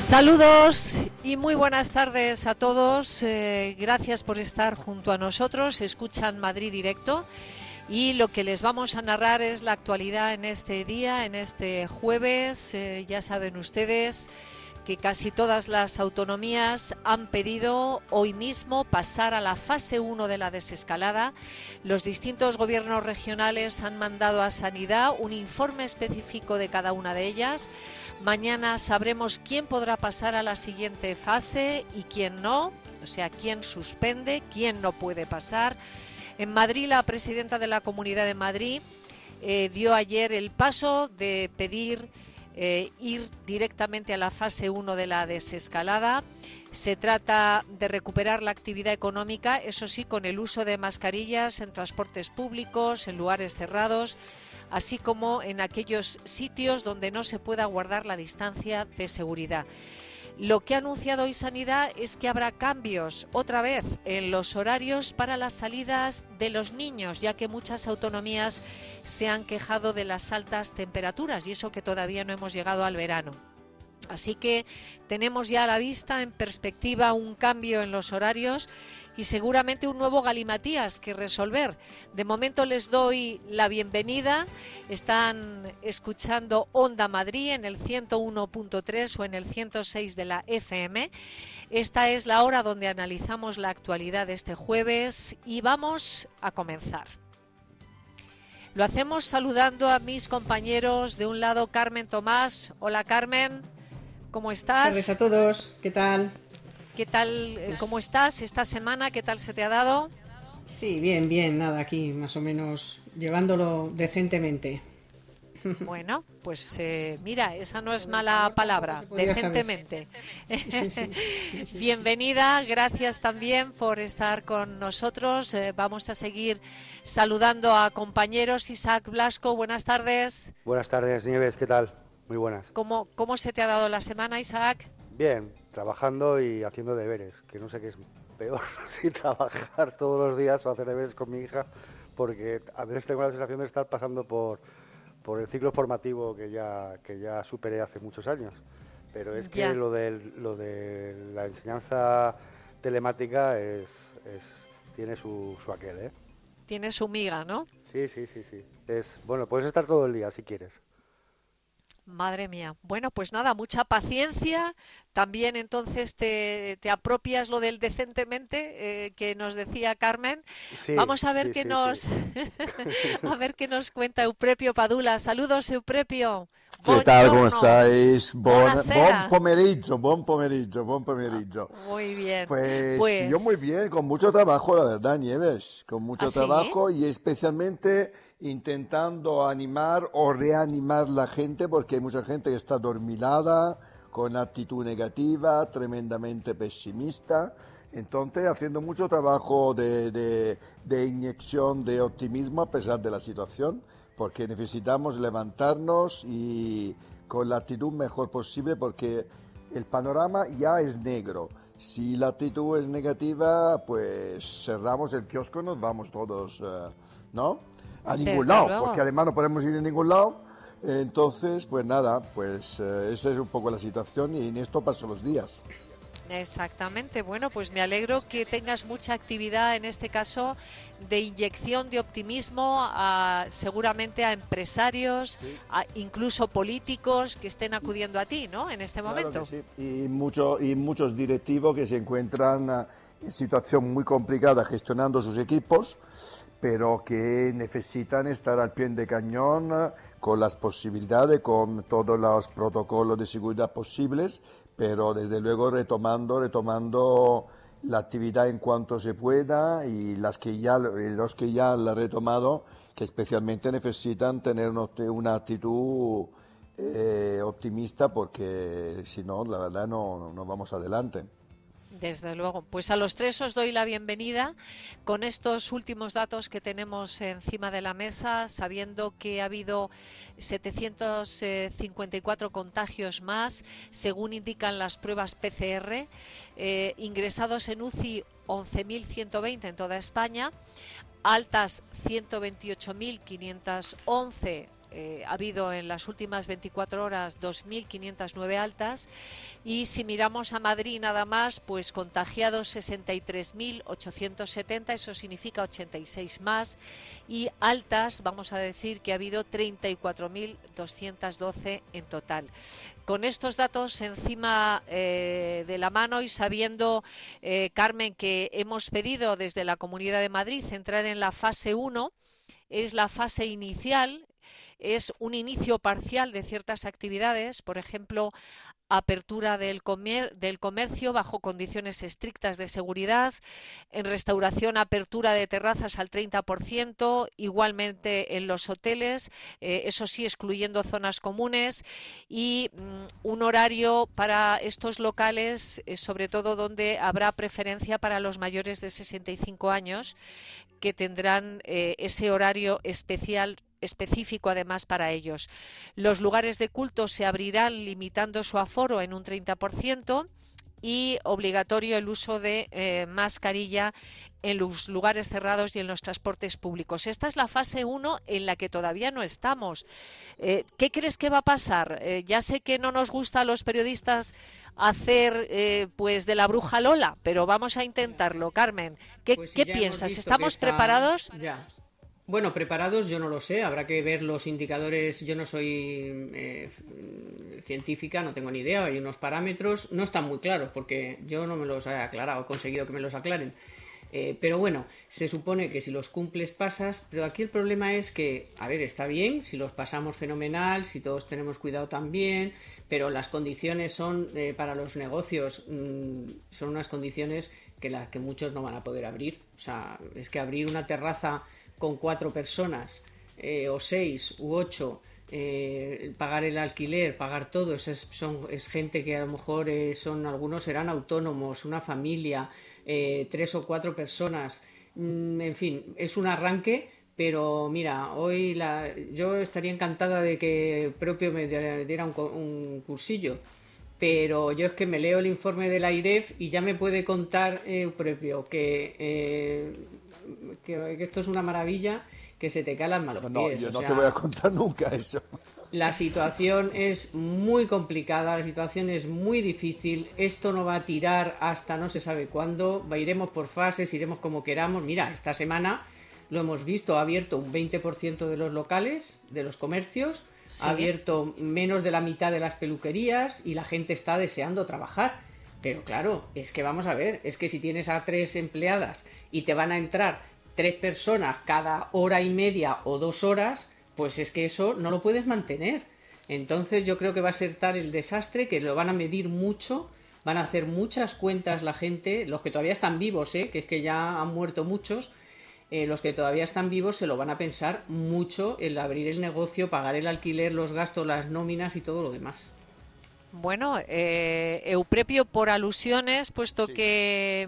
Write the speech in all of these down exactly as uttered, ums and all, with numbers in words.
Saludos y muy buenas tardes a todos. Eh, gracias por estar junto a nosotros. Escuchan Madrid Directo y lo que les vamos a narrar es la actualidad en este día, en este jueves. Eh, ya saben ustedes que casi todas las autonomías han pedido hoy mismo pasar a la fase uno de la desescalada. Los distintos gobiernos regionales han mandado a Sanidad un informe específico de cada una de ellas. Mañana sabremos quién podrá pasar a la siguiente fase y quién no, o sea, quién suspende, quién no puede pasar. En Madrid, la presidenta de la Comunidad de Madrid eh, dio ayer el paso de pedir Eh, ir directamente a la fase uno de la desescalada. Se trata de recuperar la actividad económica, eso sí, con el uso de mascarillas en transportes públicos, en lugares cerrados, así como en aquellos sitios donde no se pueda guardar la distancia de seguridad. Lo que ha anunciado hoy Sanidad es que habrá cambios otra vez en los horarios para las salidas de los niños, ya que muchas autonomías se han quejado de las altas temperaturas y eso que todavía no hemos llegado al verano. Así que tenemos ya a la vista, en perspectiva, un cambio en los horarios y seguramente un nuevo galimatías que resolver. De momento les doy la bienvenida. Están escuchando Onda Madrid en el ciento uno punto tres o en el ciento seis de la F M. Esta es la hora donde analizamos la actualidad de este jueves y vamos a comenzar. Lo hacemos saludando a mis compañeros. De un lado, Carmen Tomás. Hola, Carmen. ¿Cómo estás? Buenas tardes a todos. ¿Qué tal? ¿Qué tal? Pues, ¿cómo estás esta semana? ¿Qué tal se te ha dado? Sí, bien, bien. Nada, aquí más o menos llevándolo decentemente. Bueno, pues eh, mira, esa no es mala palabra, decentemente. Sí, sí, sí, sí, sí. Bienvenida, gracias también por estar con nosotros. Eh, vamos a seguir saludando a compañeros. Isaac Blasco, buenas tardes. Buenas tardes, Nieves, ¿qué tal? Muy buenas. ¿Cómo, cómo se te ha dado la semana, Isaac? Bien, trabajando y haciendo deberes, que no sé qué es peor, si trabajar todos los días o hacer deberes con mi hija, porque a veces tengo la sensación de estar pasando por, por el ciclo formativo que ya, que ya superé hace muchos años. Pero es que Ya. lo de, lo de la enseñanza telemática es, es tiene su, su aquel, ¿eh? Tiene su miga, ¿no? Sí, sí, sí, sí. Es, bueno, puedes estar todo el día si quieres. Madre mía. Bueno, pues nada, mucha paciencia. También entonces te, te apropias lo del decentemente eh, que nos decía Carmen. Sí, Vamos a ver sí, qué sí, nos sí. a ver qué nos cuenta Euprepio Padula. Saludos, Euprepio. Che tal, come Buongiorno. stáis? Buon, Buonasera. buon pomeriggio, buon pomeriggio, buon pomeriggio. Muy bien. Pues, Pues yo muy bien, con mucho trabajo, la verdad, Nieves, con mucho ¿Ah, sí? trabajo y especialmente intentando animar o reanimar la gente porque hay mucha gente que está dormilada, con actitud negativa, tremendamente pesimista. Entonces, haciendo mucho trabajo de, de, de inyección de optimismo a pesar de la situación, porque necesitamos levantarnos y con la actitud mejor posible porque el panorama ya es negro. Si la actitud es negativa, pues cerramos el kiosco y nos vamos todos, uh, ¿no? A ningún Desde lado, luego. porque además no podemos ir a ningún lado. Entonces, pues nada, pues uh, esa es un poco la situación y en esto paso los días. Exactamente. Bueno, pues me alegro que tengas mucha actividad, en este caso, de inyección de optimismo, a, seguramente a empresarios, Sí. a incluso políticos que estén acudiendo a ti, ¿no? En este Claro momento. que sí. Y, mucho, y muchos directivos que se encuentran uh, en situación muy complicada gestionando sus equipos, pero que necesitan estar al pie de cañón uh, con las posibilidades, con todos los protocolos de seguridad posibles, pero desde luego retomando, retomando la actividad en cuanto se pueda y las que ya, los que ya la han retomado, que especialmente necesitan tener una, una actitud eh, optimista porque si no, la verdad no, no vamos adelante. Desde luego. Pues a los tres os doy la bienvenida con estos últimos datos que tenemos encima de la mesa, sabiendo que ha habido setecientos cincuenta y cuatro contagios más, según indican las pruebas P C R, eh, ingresados en U C I once mil ciento veinte en toda España, altas ciento veintiocho mil quinientas once eh, ha habido en las últimas veinticuatro horas dos mil quinientas nueve altas, y si miramos a Madrid nada más, pues contagiados sesenta y tres mil ochocientos setenta, eso significa ochenta y seis más, y altas, vamos a decir que ha habido treinta y cuatro mil doscientos doce en total. Con estos datos encima eh, de la mano y sabiendo, eh, Carmen, que hemos pedido desde la Comunidad de Madrid entrar en la fase uno, es la fase inicial, es un inicio parcial de ciertas actividades, por ejemplo, apertura del, comer, del comercio bajo condiciones estrictas de seguridad, en restauración apertura de terrazas al treinta por ciento, igualmente en los hoteles, eh, eso sí excluyendo zonas comunes, y mm, un horario para estos locales, eh, sobre todo donde habrá preferencia para los mayores de sesenta y cinco años, que tendrán eh, ese horario especial específico además para ellos. Los lugares de culto se abrirán limitando su aforo en un treinta por ciento y obligatorio el uso de eh, mascarilla en los lugares cerrados y en los transportes públicos. Esta es la fase uno en la que todavía no estamos. Eh, ¿Qué crees que va a pasar? Eh, ya sé que no nos gusta a los periodistas hacer eh, pues de la bruja Lola, pero vamos a intentarlo. Carmen, ¿qué, pues si ¿qué ya piensas? Está, ¿Estamos preparados? Ya. Bueno, preparados yo no lo sé, habrá que ver los indicadores, yo no soy eh, científica, no tengo ni idea, hay unos parámetros, no están muy claros porque yo no me los he aclarado, he conseguido que me los aclaren, eh, pero bueno, se supone que si los cumples pasas, pero aquí el problema es que, a ver, está bien, si los pasamos fenomenal, si todos tenemos cuidado también, pero las condiciones son, eh, para los negocios, mmm, son unas condiciones que las que muchos no van a poder abrir, o sea, es que abrir una terraza con cuatro personas, eh, o seis u ocho, eh, pagar el alquiler, pagar todo, es, son, es gente que a lo mejor eh, son, algunos serán autónomos, una familia, eh, tres o cuatro personas, mm, en fin, es un arranque, pero mira, hoy la, yo estaría encantada de que propio me diera un, un cursillo, pero yo es que me leo el informe de la I R E F y ya me puede contar eh, propio que... Eh, Que, que esto es una maravilla, que se te calan malos no, pies. No, yo o no sea, te voy a contar nunca eso. La situación es muy complicada, la situación es muy difícil, esto no va a tirar hasta no se sabe cuándo, va, iremos por fases, iremos como queramos. Mira, esta semana lo hemos visto, ha abierto un veinte por ciento de los locales, de los comercios, sí. Ha abierto menos de la mitad de las peluquerías y la gente está deseando trabajar. Pero claro, es que vamos a ver, es que si tienes a tres empleadas y te van a entrar tres personas cada hora y media o dos horas, pues es que eso no lo puedes mantener. Entonces yo creo que va a ser tal el desastre que lo van a medir mucho, van a hacer muchas cuentas la gente, los que todavía están vivos, ¿eh? Que es que ya han muerto muchos, eh, los que todavía están vivos se lo van a pensar mucho el abrir el negocio, pagar el alquiler, los gastos, las nóminas y todo lo demás. Bueno, eh, Euprepio, por alusiones, puesto sí. que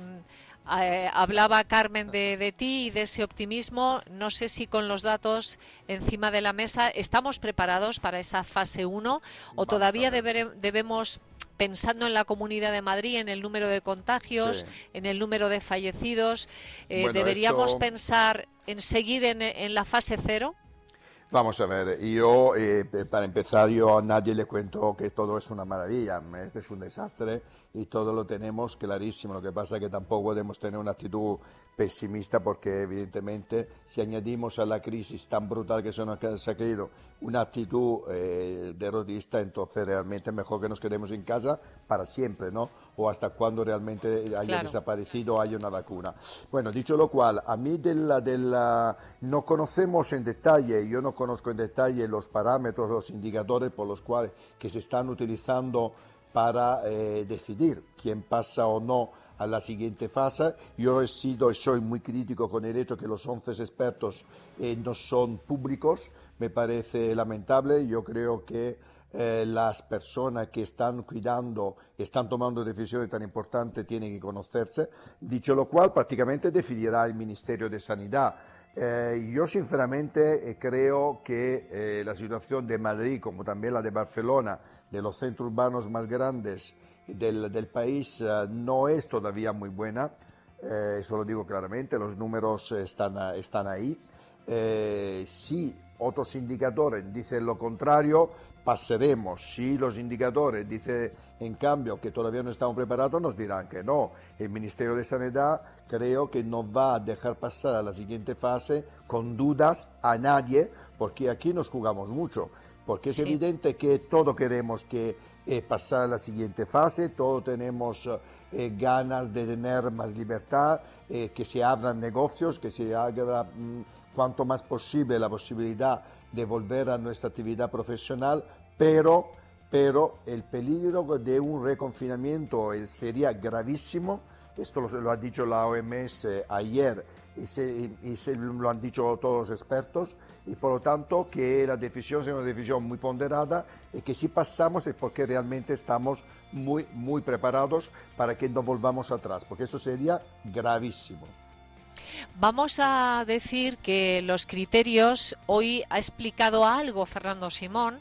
eh, hablaba Carmen de, de ti y de ese optimismo, no sé si con los datos encima de la mesa estamos preparados para esa fase uno o todavía deber, debemos, pensando en la Comunidad de Madrid, en el número de contagios, sí. en el número de fallecidos, eh, bueno, ¿deberíamos esto... pensar en seguir en, en la fase cero? Vamos a ver, yo, eh, para empezar, yo a nadie le cuento que todo es una maravilla, este es un desastre y todo lo tenemos clarísimo, lo que pasa es que tampoco podemos tener una actitud pesimista porque evidentemente si añadimos a la crisis tan brutal que se nos ha caído una actitud eh, derrotista, entonces realmente es mejor que nos quedemos en casa para siempre, ¿no? O hasta cuando realmente haya claro. desaparecido, haya una vacuna. Bueno, dicho lo cual, a mí de la, de la, no conocemos en detalle, yo no conozco en detalle los parámetros, los indicadores por los cuales que se están utilizando para eh, decidir quién pasa o no a la siguiente fase. Yo he sido y soy muy crítico con el hecho que los once expertos eh, no son públicos, me parece lamentable, yo creo que eh, las personas que están cuidando, están tomando decisiones tan importantes tienen que conocerse, dicho lo cual prácticamente decidirá el Ministerio de Sanidad. Eh, yo sinceramente eh, creo que eh, la situación de Madrid, como también la de Barcelona, de los centros urbanos más grandes del, del país, eh, no es todavía muy buena, eh, eso lo digo claramente, los números están, están ahí. Eh, si otros indicadores dicen lo contrario, pasaremos. Si los indicadores dicen, en cambio, que todavía no estamos preparados, nos dirán que no. El Ministerio de Sanidad creo que no va a dejar pasar a la siguiente fase con dudas a nadie, porque aquí nos jugamos mucho. Porque es sí. evidente que todos queremos que eh, pasar a la siguiente fase, todos tenemos eh, ganas de tener más libertad, eh, que se abran negocios, que se haga mm, cuanto más posible la posibilidad de volver a nuestra actividad profesional, pero, pero el peligro de un reconfinamiento sería gravísimo. Esto lo, lo ha dicho la O M S ayer y, se, y se lo han dicho todos los expertos, y por lo tanto que la decisión sea una decisión muy ponderada y que si pasamos es porque realmente estamos muy, muy preparados para que no volvamos atrás, porque eso sería gravísimo. Vamos a decir que los criterios, hoy ha explicado algo Fernando Simón,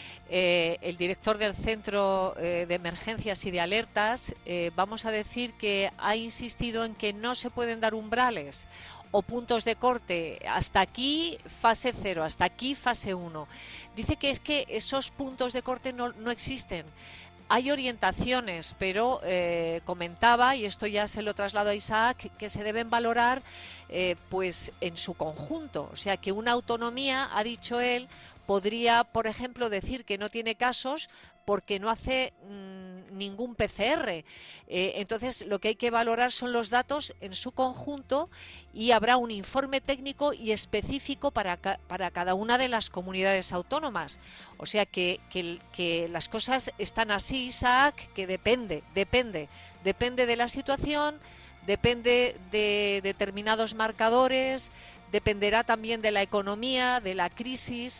eh, el director del Centro eh, de Emergencias y de Alertas. Eh, vamos a decir que ha insistido en que no se pueden dar umbrales o puntos de corte, hasta aquí fase cero, hasta aquí fase uno. Dice que es que esos puntos de corte no, no existen. Hay orientaciones, pero eh, comentaba, y esto ya se lo traslado a Isaac, que se deben valorar eh, pues en su conjunto. O sea, que una autonomía, ha dicho él, podría, por ejemplo, decir que no tiene casos porque no hace mmm, ningún P C R. Eh, entonces, lo que hay que valorar son los datos en su conjunto, y habrá un informe técnico y específico para, ca para cada una de las comunidades autónomas. O sea, que, que, que las cosas están así, Isaac, que depende, depende, depende de la situación, depende de determinados marcadores, dependerá también de la economía, de la crisis.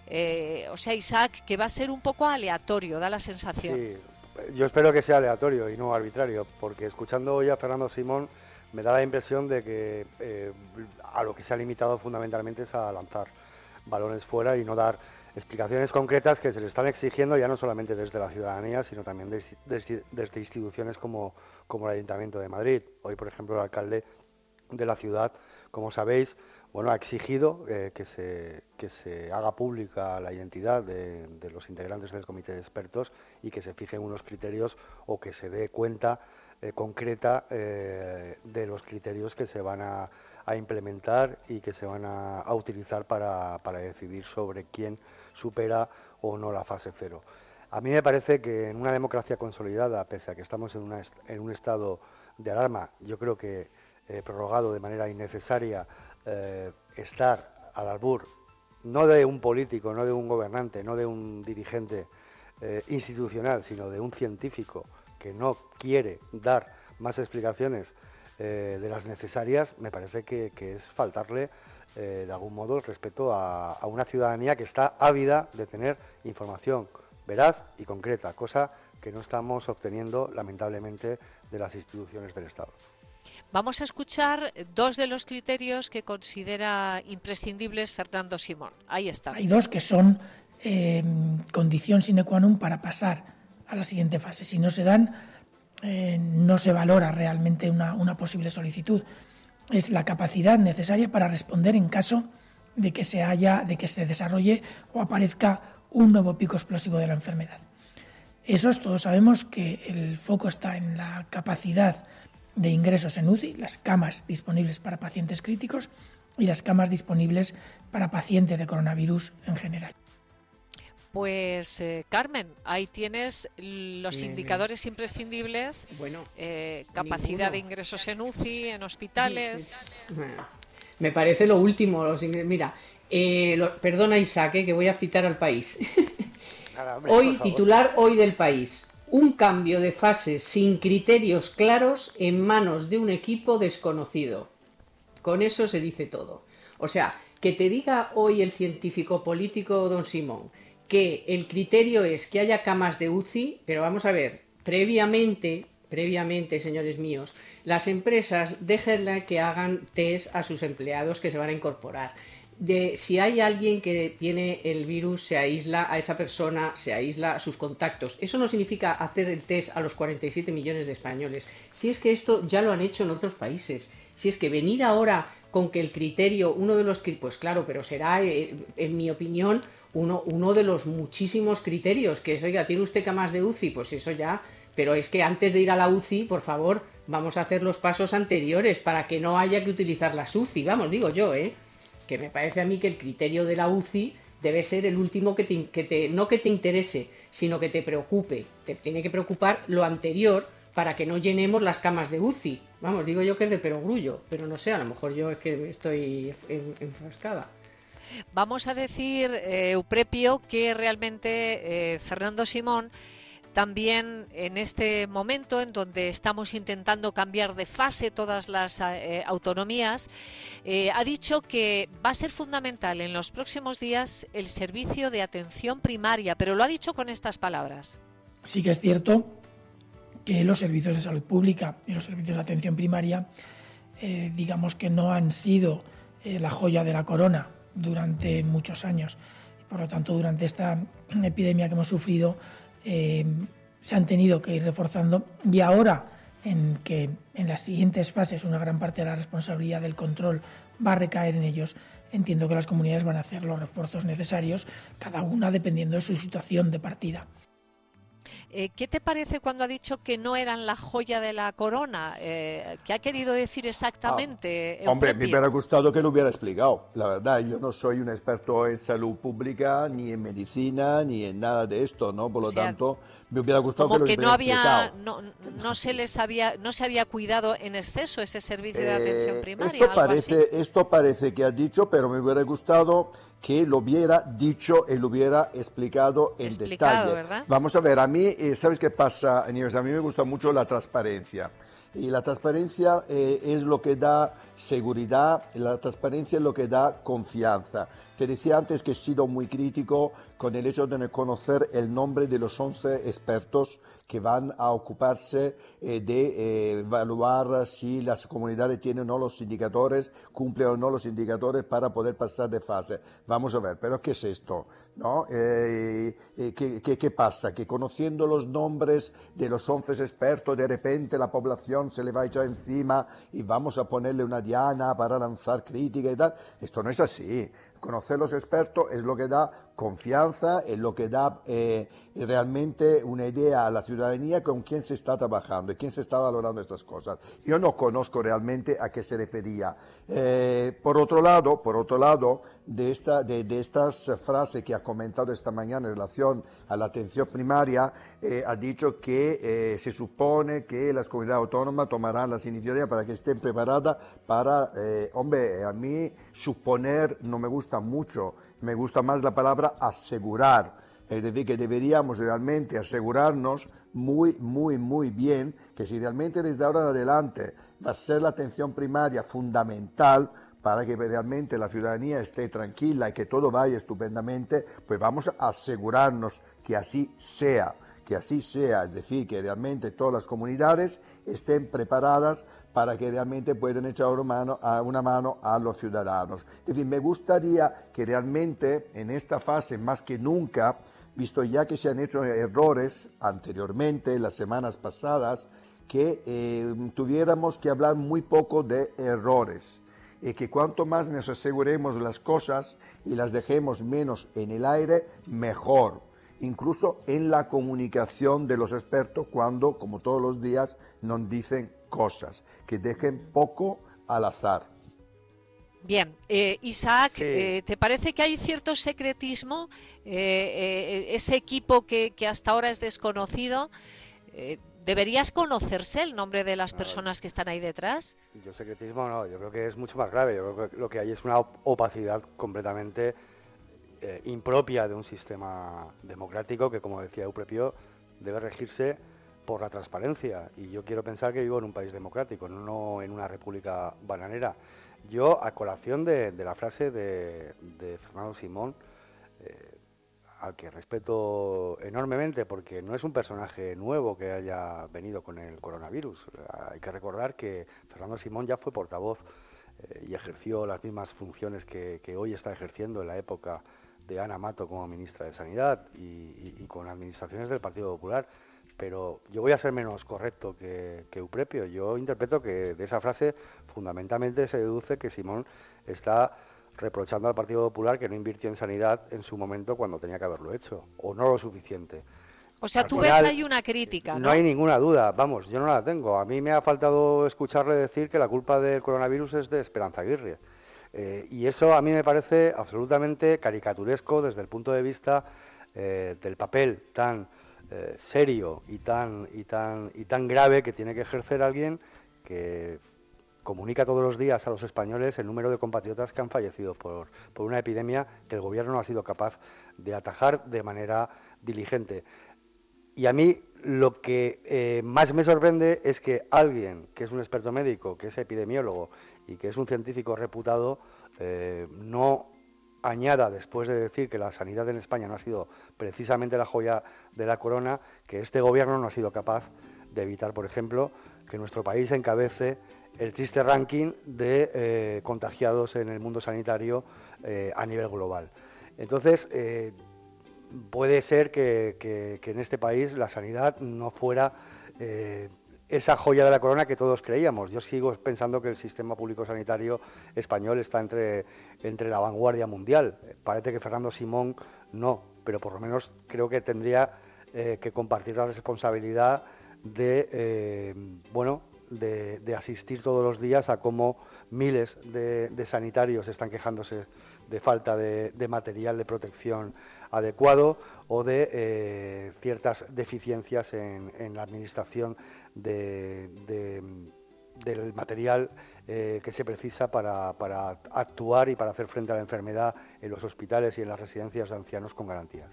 Eh, o sea, Isaac, que va a ser un poco aleatorio, da la sensación. Sí, yo espero que sea aleatorio y no arbitrario, porque escuchando hoy a Fernando Simón me da la impresión de que eh, a lo que se ha limitado fundamentalmente es a lanzar balones fuera y no dar explicaciones concretas que se le están exigiendo ya no solamente desde la ciudadanía, sino también desde, desde, desde instituciones como, como el Ayuntamiento de Madrid. Hoy, por ejemplo, el alcalde de la ciudad, como sabéis, bueno, ha exigido eh, que, se, que se haga pública la identidad de, de los integrantes del comité de expertos y que se fijen unos criterios o que se dé cuenta eh, concreta eh, de los criterios que se van a, a implementar y que se van a, a utilizar para, para decidir sobre quién supera o no la fase cero. A mí me parece que en una democracia consolidada, pese a que estamos en, una, en un estado de alarma, yo creo que eh, prorrogado de manera innecesaria, Eh, estar al albur no de un político, no de un gobernante, no de un dirigente eh, institucional, sino de un científico que no quiere dar más explicaciones eh, de las necesarias, me parece que, que es faltarle eh, de algún modo el respeto a, a una ciudadanía que está ávida de tener información veraz y concreta, cosa que no estamos obteniendo lamentablemente de las instituciones del Estado. Vamos a escuchar dos de los criterios que considera imprescindibles Fernando Simón. Ahí está. Hay dos que son eh, condición sine qua non para pasar a la siguiente fase. Si no se dan, eh, no se valora realmente una, una posible solicitud. Es la capacidad necesaria para responder en caso de que se haya, de que se desarrolle o aparezca un nuevo pico explosivo de la enfermedad. Esos todos sabemos que el foco está en la capacidad de ingresos en U C I, las camas disponibles para pacientes críticos y las camas disponibles para pacientes de coronavirus en general. Pues eh, Carmen, ahí tienes los eh, indicadores imprescindibles, bueno, eh, capacidad ninguno. de ingresos en U C I, en hospitales. Sí, sí. Bueno, me parece lo último. Los Mira, eh, lo, perdona Isaac, eh, que voy a citar al País. Nada, hombre, hoy, titular hoy del País. Un cambio de fase sin criterios claros en manos de un equipo desconocido. Con eso se dice todo. O sea, que te diga hoy el científico político don Simón que el criterio es que haya camas de U C I, pero vamos a ver, previamente, previamente, señores míos, las empresas déjenle que hagan test a sus empleados que se van a incorporar. De si hay alguien que tiene el virus, se aísla a esa persona, se aísla a sus contactos. Eso no significa hacer el test a los cuarenta y siete millones de españoles. Si es que esto ya lo han hecho en otros países. Si es que venir ahora con que el criterio, uno de los pues claro, pero será, eh, en mi opinión, uno, uno de los muchísimos criterios, que es, oiga, ¿tiene usted camas de U C I? Pues eso ya, pero es que antes de ir a la U C I, por favor, vamos a hacer los pasos anteriores para que no haya que utilizar las U C I, vamos, digo yo, ¿eh? Que me parece a mí que el criterio de la U C I debe ser el último que te, que te, no que te interese, sino que te preocupe, te tiene que preocupar lo anterior para que no llenemos las camas de U C I. Vamos, digo yo que es de perogrullo, pero no sé, a lo mejor yo es que estoy enfrascada. Vamos a decir, eh, Euprepio, que realmente eh, Fernando Simón también en este momento en donde estamos intentando cambiar de fase todas las eh, autonomías, eh, ha dicho que va a ser fundamental en los próximos días el servicio de atención primaria, pero lo ha dicho con estas palabras. Sí que es cierto que los servicios de salud pública y los servicios de atención primaria, eh, digamos que no han sido eh, la joya de la corona durante muchos años. Por lo tanto, durante esta epidemia que hemos sufrido, eh, se han tenido que ir reforzando, y ahora en que en las siguientes fases una gran parte de la responsabilidad del control va a recaer en ellos, entiendo que las comunidades van a hacer los refuerzos necesarios, cada una dependiendo de su situación de partida. Eh, ¿Qué te parece cuando ha dicho que no eran la joya de la corona? Eh, ¿Qué ha querido decir exactamente? Ah, hombre, me hubiera gustado que lo hubiera explicado. La verdad, yo no soy un experto en salud pública, ni en medicina, ni en nada de esto, ¿no? Por lo o sea, tanto, me hubiera gustado que lo hubiera no había, explicado. No, no se les había, no se había cuidado en exceso ese servicio de eh, atención primaria. Esto parece, así. esto parece que ha dicho, pero me hubiera gustado que lo hubiera dicho y lo hubiera explicado en explicado, detalle. ¿verdad? Vamos a ver, a mí, ¿sabes qué pasa, Nieves? A mí me gusta mucho la transparencia. Y la transparencia eh, es lo que da seguridad, la transparencia es lo que da confianza. Te decía antes que he sido muy crítico con el hecho de no conocer el nombre de los once expertos que van a ocuparse eh, de eh, evaluar si las comunidades tienen o no los indicadores, cumplen o no los indicadores para poder pasar de fase. Vamos a ver, pero ¿qué es esto? ¿No? Eh, eh, ¿qué, qué, ¿Qué pasa? Que conociendo los nombres de los once expertos, de repente la población se le va a echar encima y vamos a ponerle una diana para lanzar crítica y tal. Esto no es así. Conocer los expertos es lo que da confianza, es lo que da eh, realmente una idea a la ciudadanía con quién se está trabajando y quién se está valorando estas cosas. Yo no conozco realmente a qué se refería. Eh, por otro lado, por otro lado, de, esta, de, de estas frases que ha comentado esta mañana en relación a la atención primaria, eh, ha dicho que eh, se supone que las comunidades autónomas tomarán las iniciativas para que estén preparadas para, eh, hombre, a mí suponer no me gusta mucho, me gusta más la palabra asegurar. Es decir, que deberíamos realmente asegurarnos muy, muy, muy bien que si realmente desde ahora en adelante va a ser la atención primaria fundamental para que realmente la ciudadanía esté tranquila y que todo vaya estupendamente, pues vamos a asegurarnos que así sea, que así sea, es decir, que realmente todas las comunidades estén preparadas para que realmente puedan echar una mano, a una mano a los ciudadanos. Es decir, me gustaría que realmente en esta fase, más que nunca, visto ya que se han hecho errores anteriormente, las semanas pasadas, que eh, tuviéramos que hablar muy poco de errores. Y que cuanto más nos aseguremos las cosas y las dejemos menos en el aire, mejor. Incluso en la comunicación de los expertos cuando, como todos los días, nos dicen cosas, que dejen poco al azar. Bien, eh, Isaac, Sí. eh, ¿te parece que hay cierto secretismo? Eh, eh, ese equipo que, que hasta ahora es desconocido, eh, ¿deberías conocerse el nombre de las personas que están ahí detrás? Yo secretismo no, yo creo que es mucho más grave. Yo creo que lo que hay es una opacidad completamente eh, impropia de un sistema democrático que, como decía Euprepio, debe regirse por la transparencia. Y yo quiero pensar que vivo en un país democrático, no en una república bananera. Yo, a colación de, de la frase de, de Fernando Simón, eh, al que respeto enormemente porque no es un personaje nuevo que haya venido con el coronavirus. Hay que recordar que Fernando Simón ya fue portavoz eh, y ejerció las mismas funciones que, que hoy está ejerciendo en la época de Ana Mato como ministra de Sanidad y, y, y con administraciones del Partido Popular. pero yo voy a ser menos correcto que, que Euprepio. Yo interpreto que de esa frase fundamentalmente se deduce que Simón está reprochando al Partido Popular que no invirtió en sanidad en su momento cuando tenía que haberlo hecho, o no lo suficiente. O sea, Al tú final, ves ahí una crítica, ¿no? No hay ninguna duda, vamos, yo no la tengo. A mí me ha faltado escucharle decir que la culpa del coronavirus es de Esperanza Aguirre. Eh, y eso a mí me parece absolutamente caricaturesco desde el punto de vista eh, del papel tan eh, serio y tan, y, tan, y tan grave que tiene que ejercer alguien que comunica todos los días a los españoles el número de compatriotas que han fallecido por, por una epidemia que el gobierno no ha sido capaz de atajar de manera diligente. Y a mí lo que eh, más me sorprende es que alguien que es un experto médico, que es epidemiólogo y que es un científico reputado, eh, no añada, después de decir que la sanidad en España no ha sido precisamente la joya de la corona, que este gobierno no ha sido capaz de evitar, por ejemplo, que nuestro país encabece el triste ranking de eh, contagiados en el mundo sanitario eh, a nivel global. Entonces, eh, puede ser que, que, que en este país la sanidad no fuera eh, esa joya de la corona que todos creíamos. Yo sigo pensando que el sistema público sanitario español está entre, entre la vanguardia mundial. Parece que Fernando Simón no, pero por lo menos creo que tendría eh, que compartir la responsabilidad de, eh, bueno, de, de asistir todos los días a cómo miles de, de sanitarios están quejándose de falta de, de material de protección adecuado o de eh, ciertas deficiencias en, en la administración de, de, del material eh, que se precisa para, para actuar y para hacer frente a la enfermedad en los hospitales y en las residencias de ancianos con garantías.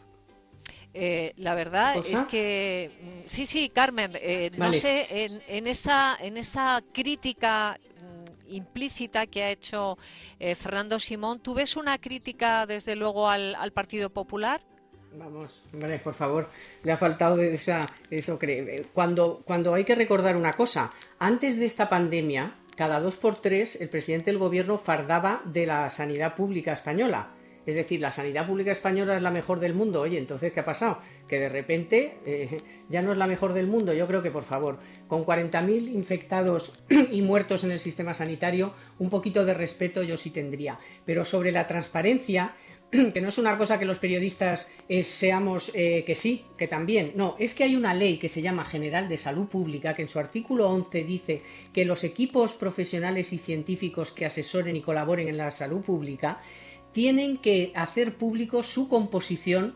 Eh, la verdad ¿Cosa? es que sí, sí, Carmen, eh, no Vale. sé, en, en esa en esa crítica mm, implícita que ha hecho eh, Fernando Simón, ¿tú ves una crítica desde luego al, al Partido Popular? Vamos, vale, por favor, le ha faltado de esa, eso cree. Cuando, cuando hay que recordar una cosa, antes de esta pandemia, cada dos por tres el presidente del gobierno fardaba de la sanidad pública española. Es decir, la sanidad pública española es la mejor del mundo. Oye, entonces, ¿qué ha pasado? Que de repente eh, ya no es la mejor del mundo. Yo creo que, por favor, con cuarenta mil infectados y muertos en el sistema sanitario, un poquito de respeto yo sí tendría. Pero sobre la transparencia, que no es una cosa que los periodistas eh, seamos eh, que sí, que también. No, es que hay una ley que se llama General de Salud Pública, que en su artículo once dice que los equipos profesionales y científicos que asesoren y colaboren en la salud pública tienen que hacer público su composición,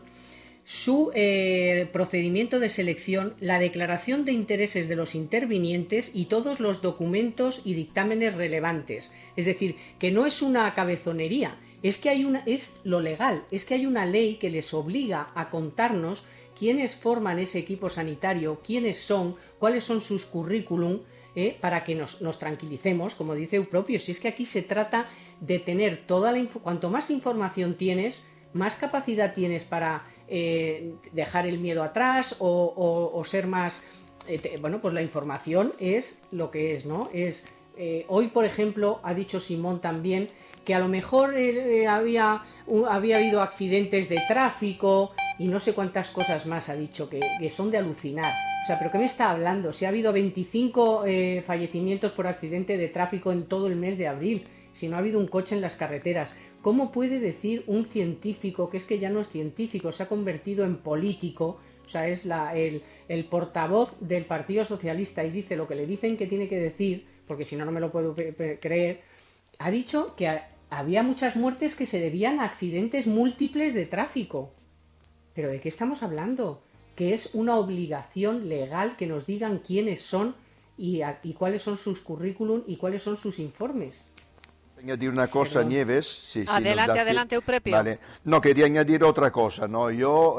su eh, procedimiento de selección, la declaración de intereses de los intervinientes y todos los documentos y dictámenes relevantes. Es decir, que no es una cabezonería, es que hay una, es lo legal, es que hay una ley que les obliga a contarnos quiénes forman ese equipo sanitario, quiénes son, cuáles son sus currículum, eh, para que nos, nos tranquilicemos, como dice Eupropio, si es que aquí se trata de tener toda la info, cuanto más información tienes, más capacidad tienes para eh, dejar el miedo atrás o, o, o ser más eh, te, bueno, pues la información es lo que es, ¿no? Es eh, hoy, por ejemplo, ha dicho Simón también que a lo mejor eh, había, uh, había habido accidentes de tráfico y no sé cuántas cosas más ha dicho que, que son de alucinar. O sea, ¿pero qué me está hablando? Si ha habido veinticinco eh, fallecimientos por accidente de tráfico en todo el mes de abril, si no ha habido un coche en las carreteras, ¿cómo puede decir un científico, que es que ya no es científico, se ha convertido en político, o sea, es la, el, el portavoz del Partido Socialista y dice lo que le dicen que tiene que decir, porque si no, no me lo puedo creer, ha dicho que ha, había muchas muertes que se debían a accidentes múltiples de tráfico? ¿Pero de qué estamos hablando? Que es una obligación legal que nos digan quiénes son y, a, y cuáles son sus currículum y cuáles son sus informes. Añadir una cosa, Perdón. Nieves. Sí, sí, Adelante, da... adelante, Euprepio. Vale. No, quería añadir otra cosa, ¿no? Yo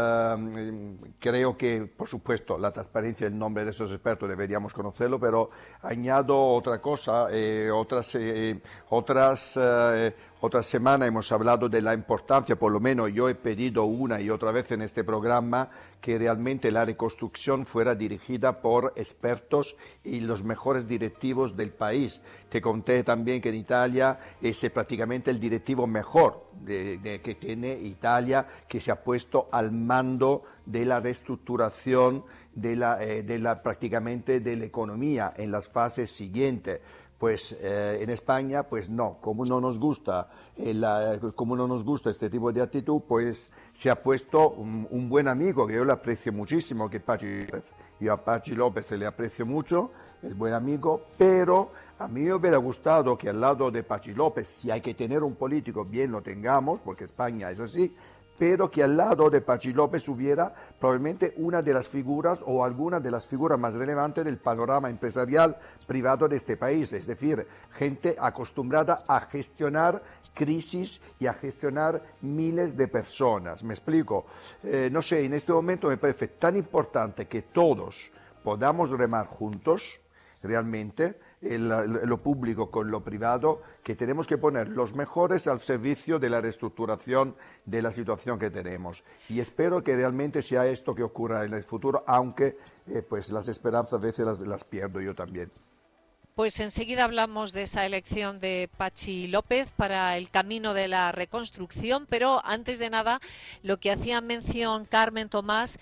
eh, creo que, por supuesto, la transparencia, el nombre de esos expertos deberíamos conocerlo, pero añado otra cosa, eh, otras, eh, otras, eh, Otra semana hemos hablado de la importancia, por lo menos yo he pedido una y otra vez en este programa, que realmente la reconstrucción fuera dirigida por expertos y los mejores directivos del país. Te conté también que en Italia es prácticamente el directivo mejor de, de, que tiene Italia, que se ha puesto al mando de la reestructuración de la, eh, de la, prácticamente de la economía en las fases siguientes. Pues eh, en España, pues no, como no nos gusta, eh, la, como no nos gusta este tipo de actitud, pues se ha puesto un, un buen amigo que yo le aprecio muchísimo, que es Pachi López. Yo a Pachi López le aprecio mucho, es buen amigo, pero a mí me hubiera gustado que al lado de Pachi López, si hay que tener un político, bien lo tengamos, porque España es así, pero que al lado de Pachi López hubiera probablemente una de las figuras o alguna de las figuras más relevantes del panorama empresarial privado de este país, es decir, gente acostumbrada a gestionar crisis y a gestionar miles de personas. ¿Me explico? Eh, no sé, en este momento me parece tan importante que todos podamos remar juntos, realmente, el, lo público con lo privado, que tenemos que poner los mejores al servicio de la reestructuración de la situación que tenemos. Y espero que realmente sea esto que ocurra en el futuro, aunque eh, pues las esperanzas a veces las, las pierdo yo también. Pues enseguida hablamos de esa elección de Pachi López para el camino de la reconstrucción, pero antes de nada, lo que hacía mención Carmen Tomás,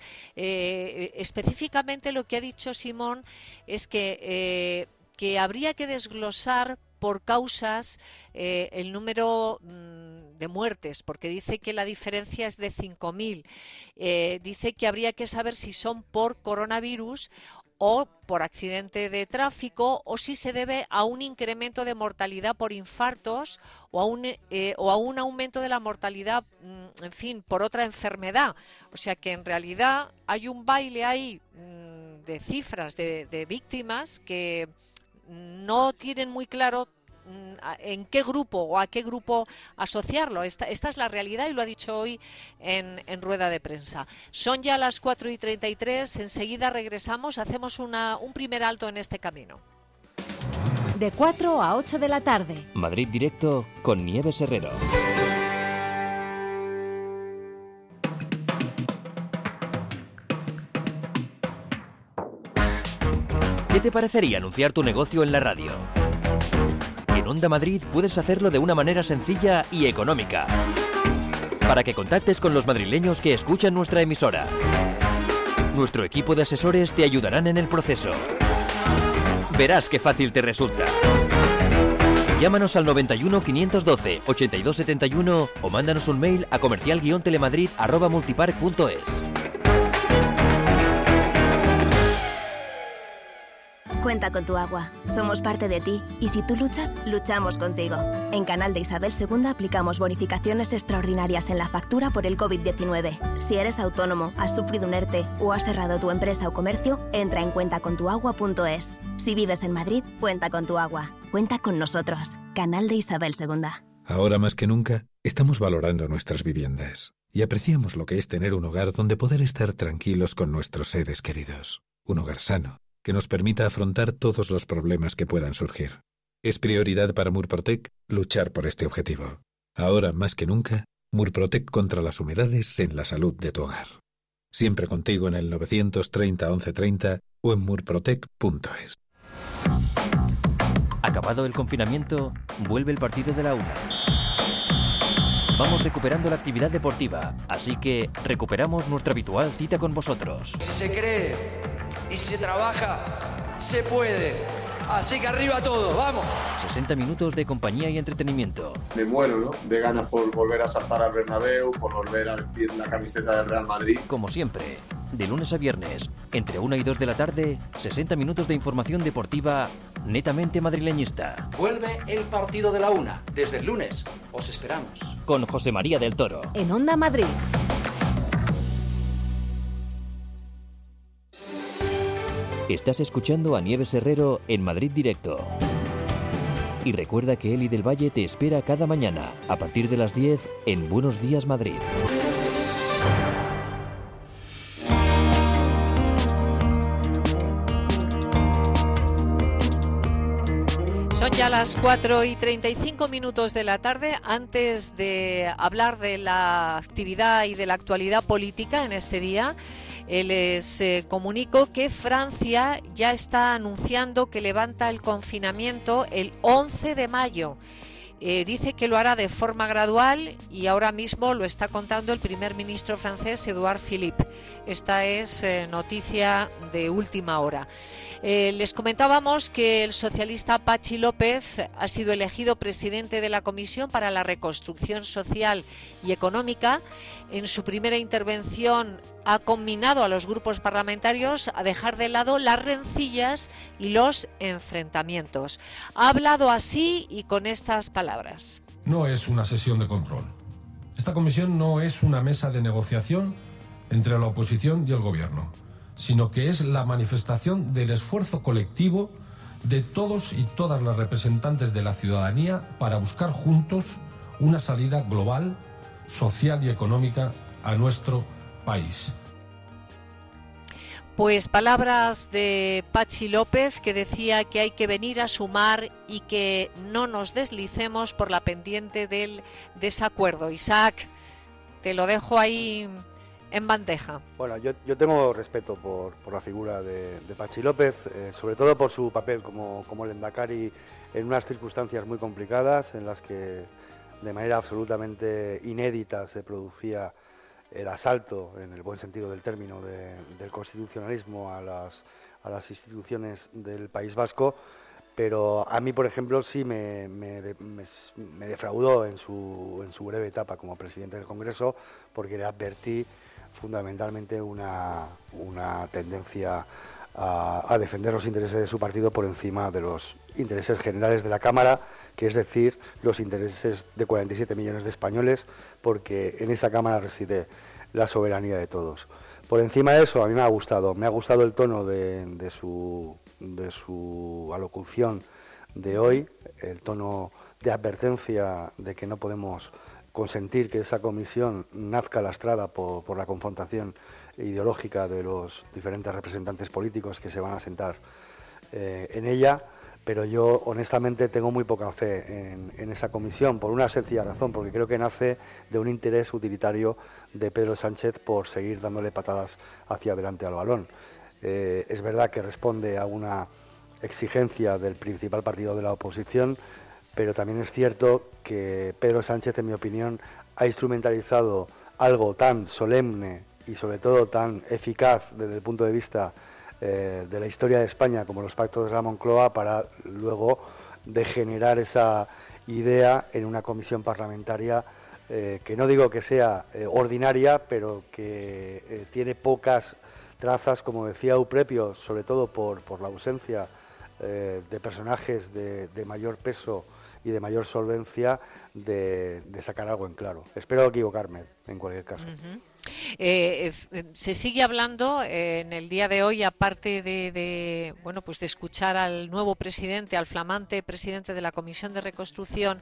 eh, específicamente lo que ha dicho Simón es que, eh, que habría que desglosar por causas eh, el número mmm, de muertes, porque dice que la diferencia es de cinco mil. Eh, dice que habría que saber si son por coronavirus o por accidente de tráfico, o si se debe a un incremento de mortalidad por infartos o a un, eh, o a un aumento de la mortalidad, en fin, por otra enfermedad. O sea que en realidad hay un baile ahí mmm, de cifras de, de víctimas que no tienen muy claro en qué grupo o a qué grupo asociarlo. Esta, esta es la realidad y lo ha dicho hoy en, en rueda de prensa. Son ya las cuatro y treinta y tres, enseguida regresamos, hacemos una, un primer alto en este camino. De cuatro a ocho de la tarde. Madrid Directo con Nieves Herrero. ¿Qué te parecería anunciar tu negocio en la radio? En Onda Madrid puedes hacerlo de una manera sencilla y económica, para que contactes con los madrileños que escuchan nuestra emisora. Nuestro equipo de asesores te ayudarán en el proceso. Verás qué fácil te resulta. Llámanos al noventa y uno, quinientos doce, ochenta y dos setenta y uno o mándanos un mail a comercial guion telemadrid arroba multipark punto es. Cuenta con tu agua. Somos parte de ti y si tú luchas, luchamos contigo. En Canal de Isabel segunda aplicamos bonificaciones extraordinarias en la factura por el covid diecinueve. Si eres autónomo, has sufrido un ERTE o has cerrado tu empresa o comercio, entra en cuenta con tu agua punto es. Si vives en Madrid, cuenta con tu agua. Cuenta con nosotros. Canal de Isabel segunda. Ahora más que nunca, estamos valorando nuestras viviendas y apreciamos lo que es tener un hogar donde poder estar tranquilos con nuestros seres queridos. Un hogar sano, que nos permita afrontar todos los problemas que puedan surgir. Es prioridad para Murprotec luchar por este objetivo. Ahora más que nunca, Murprotec contra las humedades en la salud de tu hogar. Siempre contigo en el novecientos treinta once treinta o en murprotec punto es. Acabado el confinamiento, vuelve el partido de la una. Vamos recuperando la actividad deportiva, así que recuperamos nuestra habitual cita con vosotros. Si se cree y si se trabaja, se puede. Así que arriba todo, vamos. sesenta minutos de compañía y entretenimiento. Me muero, ¿no? De ganas por volver a saltar al Bernabéu, por volver a vestir la camiseta del Real Madrid. Como siempre, de lunes a viernes, entre una y dos de la tarde, sesenta minutos de información deportiva netamente madrileñista. Vuelve el partido de la una. Desde el lunes, os esperamos. Con José María del Toro. En Onda Madrid. Estás escuchando a Nieves Herrero en Madrid Directo. Y recuerda que Eli del Valle te espera cada mañana, a partir de las diez, en Buenos Días Madrid. Son ya las cuatro y treinta y cinco minutos de la tarde. Antes de hablar de la actividad y de la actualidad política en este día, eh, les eh, comunico que Francia ya está anunciando que levanta el confinamiento el once de mayo. Eh, dice que lo hará de forma gradual y ahora mismo lo está contando el primer ministro francés, Édouard Philippe. Esta es eh, noticia de última hora. Eh, les comentábamos que el socialista Patxi López ha sido elegido presidente de la Comisión para la Reconstrucción Social y Económica. En su primera intervención ha conminado a los grupos parlamentarios a dejar de lado las rencillas y los enfrentamientos. Ha hablado así y con estas palabras. No es una sesión de control. Esta comisión no es una mesa de negociación entre la oposición y el gobierno, sino que es la manifestación del esfuerzo colectivo de todos y todas las representantes de la ciudadanía para buscar juntos una salida global, social y económica a nuestro país. Pues palabras de Patxi López, que decía que hay que venir a sumar y que no nos deslicemos por la pendiente del desacuerdo. Isaac, te lo dejo ahí en bandeja. Bueno, yo, yo tengo respeto por, por la figura de, de Patxi López, eh, sobre todo por su papel como, como Lehendakari en unas circunstancias muy complicadas en las que de manera absolutamente inédita se producía el asalto, en el buen sentido del término, de, del constitucionalismo a las, a las instituciones del País Vasco, pero a mí, por ejemplo, sí me, me, me, me defraudó en su, en su breve etapa como presidente del Congreso, porque le advertí fundamentalmente una, una tendencia a, a defender los intereses de su partido por encima de los intereses generales de la Cámara, que es decir, los intereses de cuarenta y siete millones de españoles, porque en esa Cámara reside la soberanía de todos. Por encima de eso, a mí me ha gustado, me ha gustado el tono de, de, su, de su alocución de hoy, el tono de advertencia de que no podemos consentir que esa comisión nazca lastrada por, por la confrontación ideológica de los diferentes representantes políticos que se van a sentar eh, en ella, pero yo honestamente tengo muy poca fe en, en esa comisión, por una sencilla razón, porque creo que nace de un interés utilitario de Pedro Sánchez por seguir dándole patadas hacia adelante al balón. Eh, es verdad que responde a una exigencia del principal partido de la oposición, pero también es cierto que Pedro Sánchez, en mi opinión, ha instrumentalizado algo tan solemne y sobre todo tan eficaz desde el punto de vista eh, de la historia de España como los pactos de la Moncloa para luego degenerar esa idea en una comisión parlamentaria eh, que no digo que sea eh, ordinaria, pero que eh, tiene pocas trazas, como decía Euprepio, sobre todo por, por la ausencia eh, de personajes de, de mayor peso y de mayor solvencia de, de sacar algo en claro. Espero equivocarme, en cualquier caso. Uh-huh. Eh, eh, se sigue hablando eh, en el día de hoy, aparte de, de bueno pues de escuchar al nuevo presidente, al flamante presidente de la Comisión de Reconstrucción.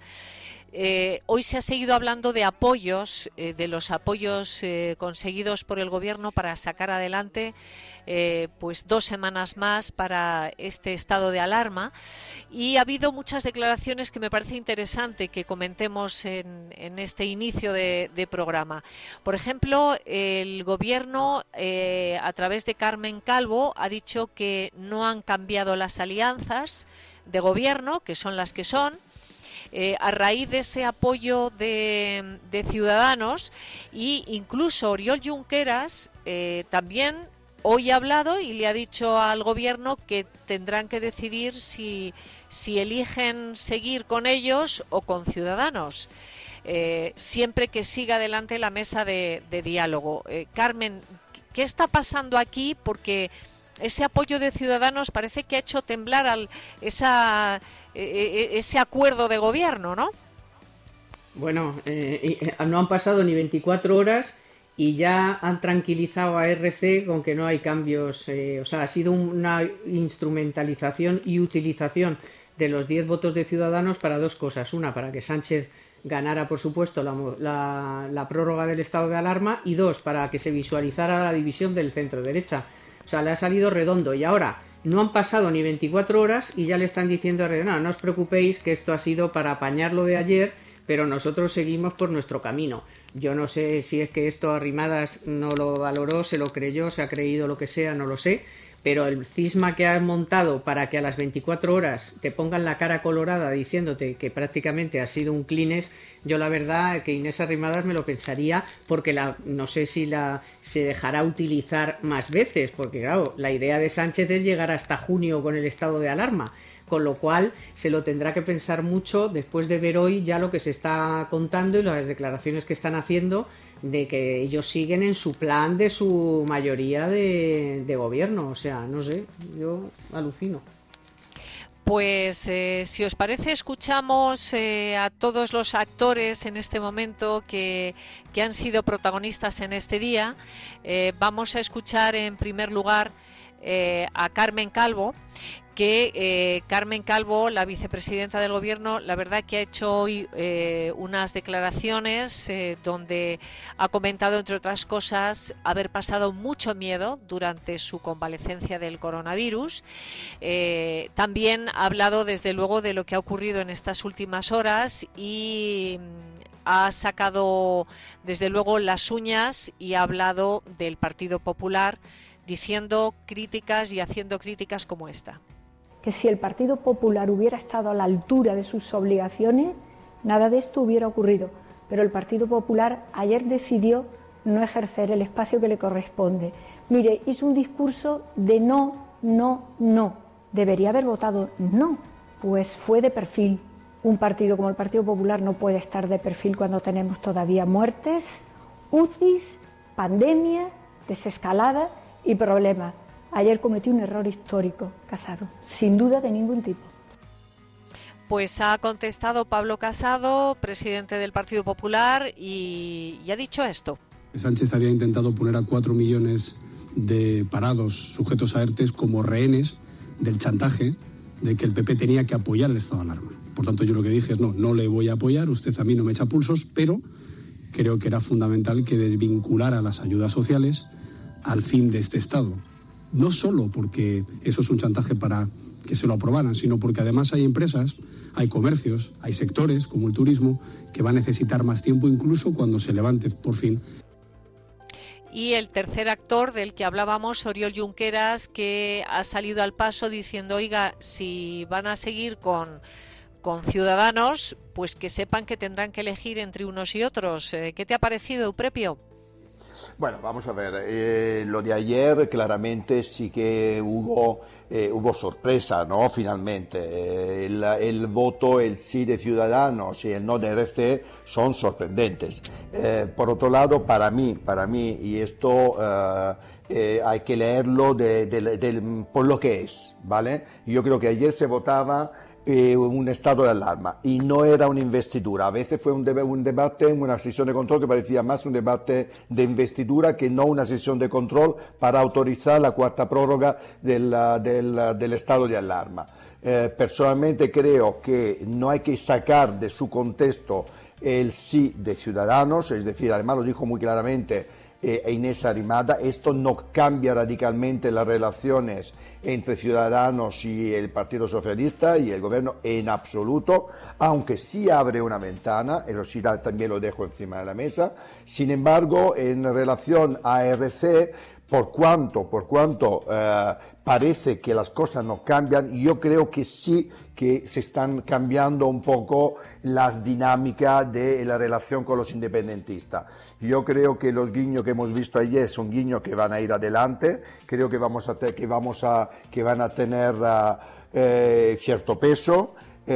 Eh, hoy se ha seguido hablando de apoyos, eh, de los apoyos eh, conseguidos por el Gobierno para sacar adelante eh, pues dos semanas más para este estado de alarma, y ha habido muchas declaraciones que me parece interesante que comentemos en, en este inicio de, de programa. Por ejemplo, el Gobierno, eh, a través de Carmen Calvo, ha dicho que no han cambiado las alianzas de Gobierno, que son las que son, Eh, a raíz de ese apoyo de, de Ciudadanos, y incluso Oriol Junqueras eh, también hoy ha hablado y le ha dicho al Gobierno que tendrán que decidir si, si eligen seguir con ellos o con Ciudadanos, eh, siempre que siga adelante la mesa de, de diálogo. Eh, Carmen, ¿qué está pasando aquí? Porque ese apoyo de Ciudadanos parece que ha hecho temblar al, esa, eh, ese acuerdo de gobierno, ¿no? Bueno, eh, no han pasado ni veinticuatro horas y ya han tranquilizado a R C con que no hay cambios. Eh, o sea, ha sido una instrumentalización y utilización de los diez votos de Ciudadanos para dos cosas. Una, para que Sánchez ganara, por supuesto, la, la, la prórroga del estado de alarma, y dos, para que se visualizara la división del centro-derecha. O sea, le ha salido redondo. Y ahora No han pasado ni veinticuatro horas y ya le están diciendo a Red, no, no os preocupéis que esto ha sido para apañar lo de ayer, pero nosotros seguimos por nuestro camino. Yo no sé si es que esto Arrimadas no lo valoró, se lo creyó, se ha creído lo que sea, no lo sé, pero el cisma que has montado para que a las veinticuatro horas te pongan la cara colorada diciéndote que prácticamente ha sido un Kleenex, yo la verdad que Inés Arrimadas me lo pensaría, porque la, no sé si la se dejará utilizar más veces, porque claro, la idea de Sánchez es llegar hasta junio con el estado de alarma, con lo cual se lo tendrá que pensar mucho después de ver hoy ya lo que se está contando y las declaraciones que están haciendo de que ellos siguen en su plan de su mayoría de, de gobierno. O sea, no sé, yo alucino. Pues eh, si os parece, escuchamos eh, a todos los actores en este momento que, que han sido protagonistas en este día. Eh, vamos a escuchar en primer lugar eh, a Carmen Calvo, que eh, Carmen Calvo, la vicepresidenta del Gobierno, la verdad que ha hecho hoy eh, unas declaraciones eh, donde ha comentado, entre otras cosas, haber pasado mucho miedo durante su convalecencia del coronavirus. Eh, también ha hablado, desde luego, de lo que ha ocurrido en estas últimas horas y ha sacado, desde luego, las uñas y ha hablado del Partido Popular, diciendo críticas y haciendo críticas como esta. Que si el Partido Popular hubiera estado a la altura de sus obligaciones, nada de esto hubiera ocurrido. Pero el Partido Popular ayer decidió no ejercer el espacio que le corresponde. Mire, hizo un discurso de no, no, no. Debería haber votado no, pues fue de perfil. Un partido como el Partido Popular no puede estar de perfil cuando tenemos todavía muertes, U C Is, pandemia, desescalada y problemas. Ayer cometió un error histórico, Casado, sin duda de ningún tipo. Pues ha contestado Pablo Casado, presidente del Partido Popular, y, y ha dicho esto. Sánchez había intentado poner a cuatro millones de parados sujetos a ERTES como rehenes del chantaje de que el P P tenía que apoyar el estado de alarma. Por tanto, yo lo que dije es no, no le voy a apoyar, usted a mí no me echa pulsos, pero creo que era fundamental que desvinculara las ayudas sociales al fin de este estado. No solo porque eso es un chantaje para que se lo aprobaran, sino porque además hay empresas, hay comercios, hay sectores como el turismo que va a necesitar más tiempo incluso cuando se levante por fin. Y el tercer actor del que hablábamos, Oriol Junqueras, que ha salido al paso diciendo, oiga, si van a seguir con, con Ciudadanos, pues que sepan que tendrán que elegir entre unos y otros. ¿Qué te ha parecido, Euprepio? Bueno, vamos a ver, eh, lo de ayer claramente sí que hubo, eh, hubo sorpresa, ¿no? Finalmente, eh, el, el voto, el sí de Ciudadanos y el no de R C son sorprendentes. Eh, por otro lado, para mí, para mí, y esto eh, eh, hay que leerlo de, de, de, por lo que es, ¿vale? Yo creo que ayer se votaba Eh, un estado de alarma y no era una investidura. A veces fue un, deb- un debate, una sesión de control que parecía más un debate de investidura que no una sesión de control para autorizar la cuarta prórroga del, del, del estado de alarma. Eh, personalmente creo que no hay que sacar de su contexto el sí de Ciudadanos, es decir, además lo dijo muy claramente eh, Inés Arrimadas, esto no cambia radicalmente las relaciones entre Ciudadanos y el Partido Socialista y el Gobierno en absoluto, aunque sí abre una ventana, eso sí también lo dejo encima de la mesa. Sin embargo, en relación a R C, por cuanto, por cuanto eh, parece que las cosas no cambian, yo creo que sí que se están cambiando un poco las dinámicas de la relación con los independentistas. Yo creo que los guiños que hemos visto ayer son guiños que van a ir adelante, creo que vamos a te- que vamos a que van a tener uh, eh, cierto peso.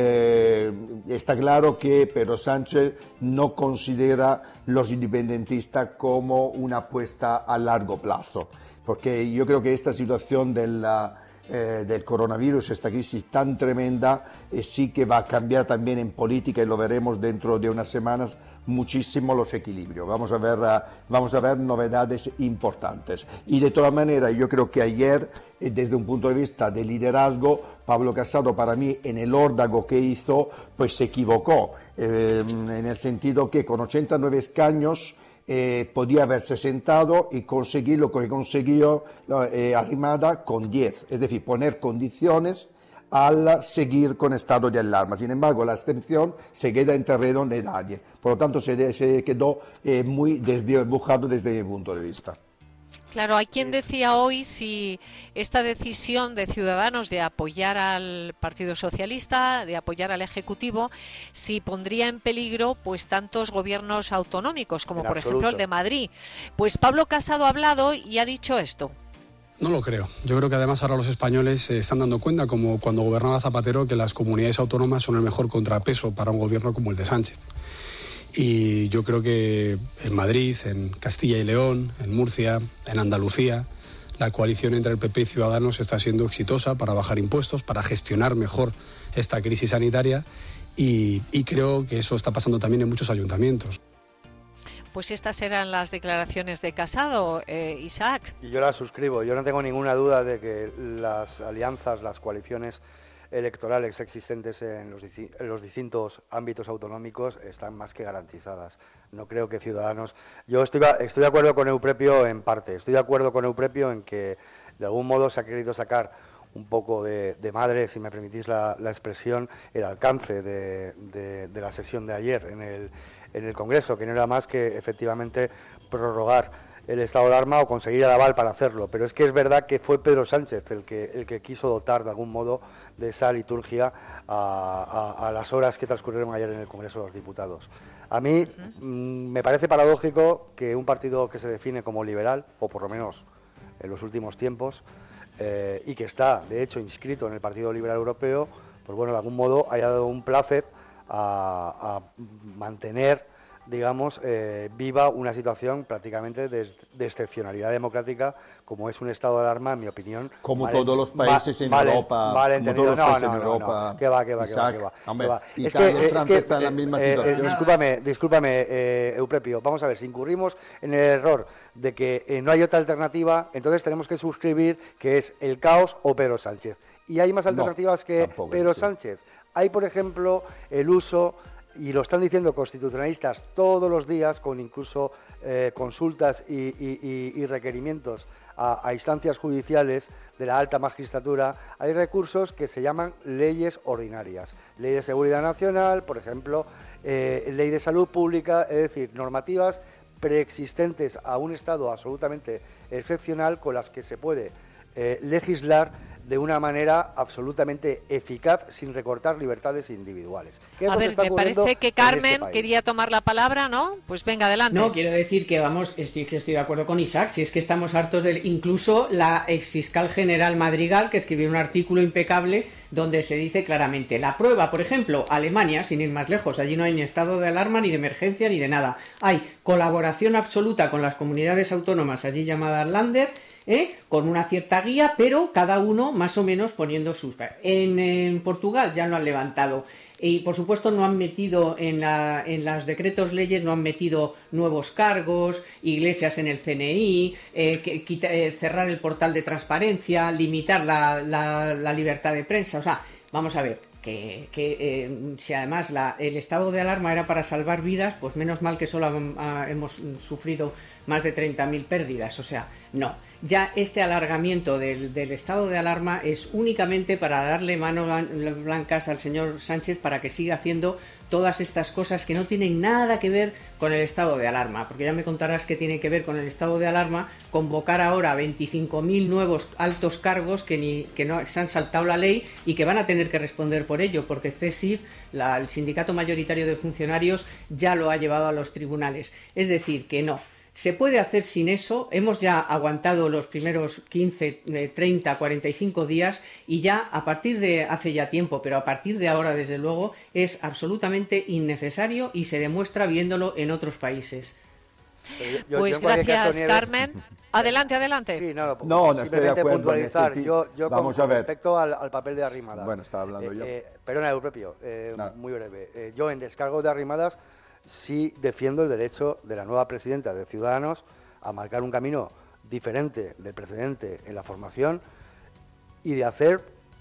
Eh, está claro que Pedro Sánchez no considera los independentistas como una apuesta a largo plazo, porque yo creo que esta situación del, eh, del coronavirus, esta crisis tan tremenda, eh, sí que va a cambiar también en política, y lo veremos dentro de unas semanas, muchísimo los equilibrios. Vamos a ver, uh, vamos a ver novedades importantes. Y de todas maneras, yo creo que ayer, eh, desde un punto de vista de liderazgo, Pablo Casado, para mí, en el órdago que hizo, pues se equivocó, eh, en el sentido que con ochenta y nueve escaños eh, podía haberse sentado y conseguir lo que consiguió eh, Arrimada con diez, es decir, poner condiciones al seguir con estado de alarma. Sin embargo, la abstención se queda en terreno de nadie. Por lo tanto, se, se quedó eh, muy desdibujado desde mi punto de vista. Claro, hay quien decía hoy si esta decisión de Ciudadanos de apoyar al Partido Socialista, de apoyar al Ejecutivo, si pondría en peligro pues tantos gobiernos autonómicos, como En por absoluto. ejemplo el de Madrid. Pues Pablo Casado ha hablado y ha dicho esto. No lo creo. Yo creo que además ahora los españoles se están dando cuenta, como cuando gobernaba Zapatero, que las comunidades autónomas son el mejor contrapeso para un gobierno como el de Sánchez. Y yo creo que en Madrid, en Castilla y León, en Murcia, en Andalucía, la coalición entre el P P y Ciudadanos está siendo exitosa para bajar impuestos, para gestionar mejor esta crisis sanitaria y, y creo que eso está pasando también en muchos ayuntamientos. Pues estas eran las declaraciones de Casado, eh, Isaac. Y yo las suscribo. Yo no tengo ninguna duda de que las alianzas, las coaliciones electorales existentes en los, en los distintos ámbitos autonómicos están más que garantizadas. No creo que Ciudadanos... Yo estoy, estoy de acuerdo con Euprepio en parte. Estoy de acuerdo con Euprepio en que de algún modo se ha querido sacar un poco de, de madre, si me permitís la, la expresión, el alcance de, de, de la sesión de ayer en el, en el Congreso, que no era más que efectivamente prorrogar el estado de alarma o conseguir el aval para hacerlo. Pero es que es verdad que fue Pedro Sánchez el que, el que quiso dotar de algún modo de esa liturgia a, a, a las horas que transcurrieron ayer en el Congreso de los Diputados. A mí uh-huh. mm, me parece paradójico que un partido que se define como liberal, o por lo menos en los últimos tiempos, eh, y que está, de hecho, inscrito en el Partido Liberal Europeo, pues bueno, de algún modo haya dado un placer a, a mantener, digamos, eh, viva una situación prácticamente de, de excepcionalidad democrática, como es un estado de alarma, en mi opinión. Como vale, todos los países en vale, Europa. Vale, como entendido. todos los No, países no, en no, Europa. no. Que va, que va, Isaac, que va, que va. Hombre, que va. Italia Es que, y Francia es que, están en la misma eh, situación. Eh, discúlpame, discúlpame, eh, Euprepio. Vamos a ver, si incurrimos en el error de que eh, no hay otra alternativa, entonces tenemos que suscribir que es el caos o Pedro Sánchez. Y hay más alternativas no, que Pedro Sánchez. Hay, por ejemplo, el uso... y lo están diciendo constitucionalistas todos los días, con incluso eh, consultas y, y, y, y requerimientos a, a instancias judiciales de la alta magistratura, hay recursos que se llaman leyes ordinarias. Ley de Seguridad Nacional, por ejemplo, eh, Ley de Salud Pública, es decir, normativas preexistentes a un Estado absolutamente excepcional con las que se puede eh, legislar de una manera absolutamente eficaz sin recortar libertades individuales. A ver, me parece que Carmen este quería tomar la palabra, ¿no? Pues venga, adelante. No, quiero decir que vamos, estoy, que estoy de acuerdo con Isaac, si es que estamos hartos de... Incluso la exfiscal general Madrigal, que escribió un artículo impecable donde se dice claramente, la prueba, por ejemplo, Alemania, sin ir más lejos, allí no hay ni estado de alarma, ni de emergencia, ni de nada. Hay colaboración absoluta con las comunidades autónomas, allí llamadas Länder, ¿Eh? con una cierta guía, pero cada uno más o menos poniendo sus... En, en Portugal ya lo han levantado y por supuesto no han metido en, la, en los decretos leyes, no han metido nuevos cargos, iglesias en el C N I, eh, que, quita, eh, cerrar el portal de transparencia, limitar la, la, la libertad de prensa. O sea, vamos a ver, que, que eh, si además la, el estado de alarma era para salvar vidas, pues menos mal que solo ha, hemos sufrido más de treinta mil pérdidas. O sea, no. Ya este alargamiento del, del estado de alarma es únicamente para darle manos blancas al señor Sánchez para que siga haciendo todas estas cosas que no tienen nada que ver con el estado de alarma, porque ya me contarás que tiene que ver con el estado de alarma convocar ahora veinticinco mil nuevos altos cargos que, ni, que no se han saltado la ley y que van a tener que responder por ello, porque C S I F, la, el sindicato mayoritario de funcionarios, ya lo ha llevado a los tribunales. Es decir, que no. Se puede hacer sin eso, hemos ya aguantado los primeros quince, treinta, cuarenta y cinco días y ya a partir de hace ya tiempo, pero a partir de ahora desde luego es absolutamente innecesario y se demuestra viéndolo en otros países. Yo, yo, pues yo gracias, caso, Nieves... Adelante, adelante, adelante. Sí, no, no, no estoy de acuerdo puntualizar. en ese yo, yo Vamos con, a ver. respecto al, al papel de Arrimadas. Bueno, estaba hablando eh, yo. Eh, perdona, Euprepio, eh, no. muy breve. Eh, yo en descargo de Arrimadas sí defiendo el derecho de la nueva presidenta de Ciudadanos a marcar un camino diferente del precedente en la formación y de hacer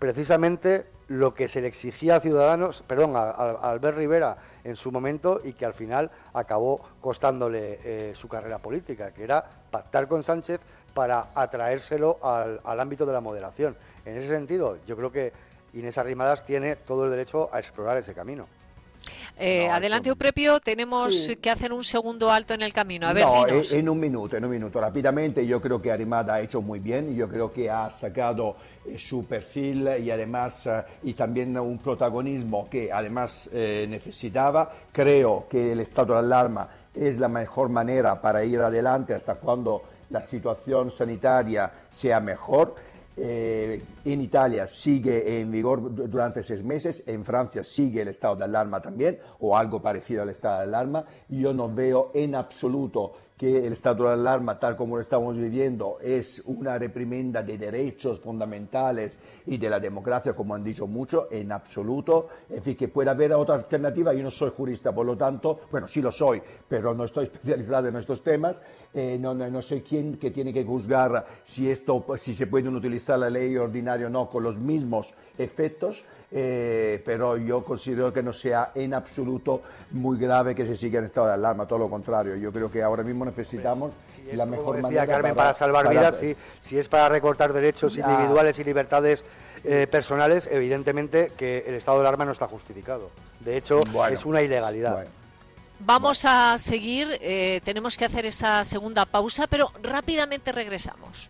precisamente lo que se le exigía a Ciudadanos, perdón, a, a, a Albert Rivera en su momento, y que al final acabó costándole eh, su carrera política, que era pactar con Sánchez para atraérselo al, al ámbito de la moderación. En ese sentido, yo creo que Inés Arrimadas tiene todo el derecho a explorar ese camino. Eh, No, adelante, esto- Euprepio, tenemos Sí. que hacer un segundo alto en el camino. A ver, No, dinos. en, en un minuto, en un minuto. Rápidamente, yo creo que Arrimada ha hecho muy bien. Yo creo que ha sacado eh, su perfil y además eh, y también un protagonismo que además eh, necesitaba. Creo que el estado de alarma es la mejor manera para ir adelante hasta cuando la situación sanitaria sea mejor. Eh, en Italia sigue en vigor du- durante seis meses, en Francia sigue el estado de alarma también, o algo parecido al estado de alarma. Yo no veo en absoluto que el estado de alarma, tal como lo estamos viviendo, es una reprimenda de derechos fundamentales y de la democracia, como han dicho mucho, en absoluto. En fin, que puede haber otra alternativa. Yo no soy jurista, por lo tanto, bueno, sí lo soy, pero no estoy especializado en estos temas. Eh, no, no, no soy quien que tiene que juzgar si esto, si se puede utilizar la ley ordinaria o no con los mismos efectos. Eh, pero yo considero que no sea en absoluto muy grave que se siga en estado de alarma, todo lo contrario. Yo creo que ahora mismo necesitamos Si es, la como mejor decía manera Carmen, para, para salvar para- vidas, si, si es para recortar derechos Ya. individuales y libertades eh, personales, evidentemente que el estado de alarma no está justificado. De hecho, Bueno. es una ilegalidad. Bueno. Vamos a seguir, eh, tenemos que hacer esa segunda pausa, pero rápidamente regresamos.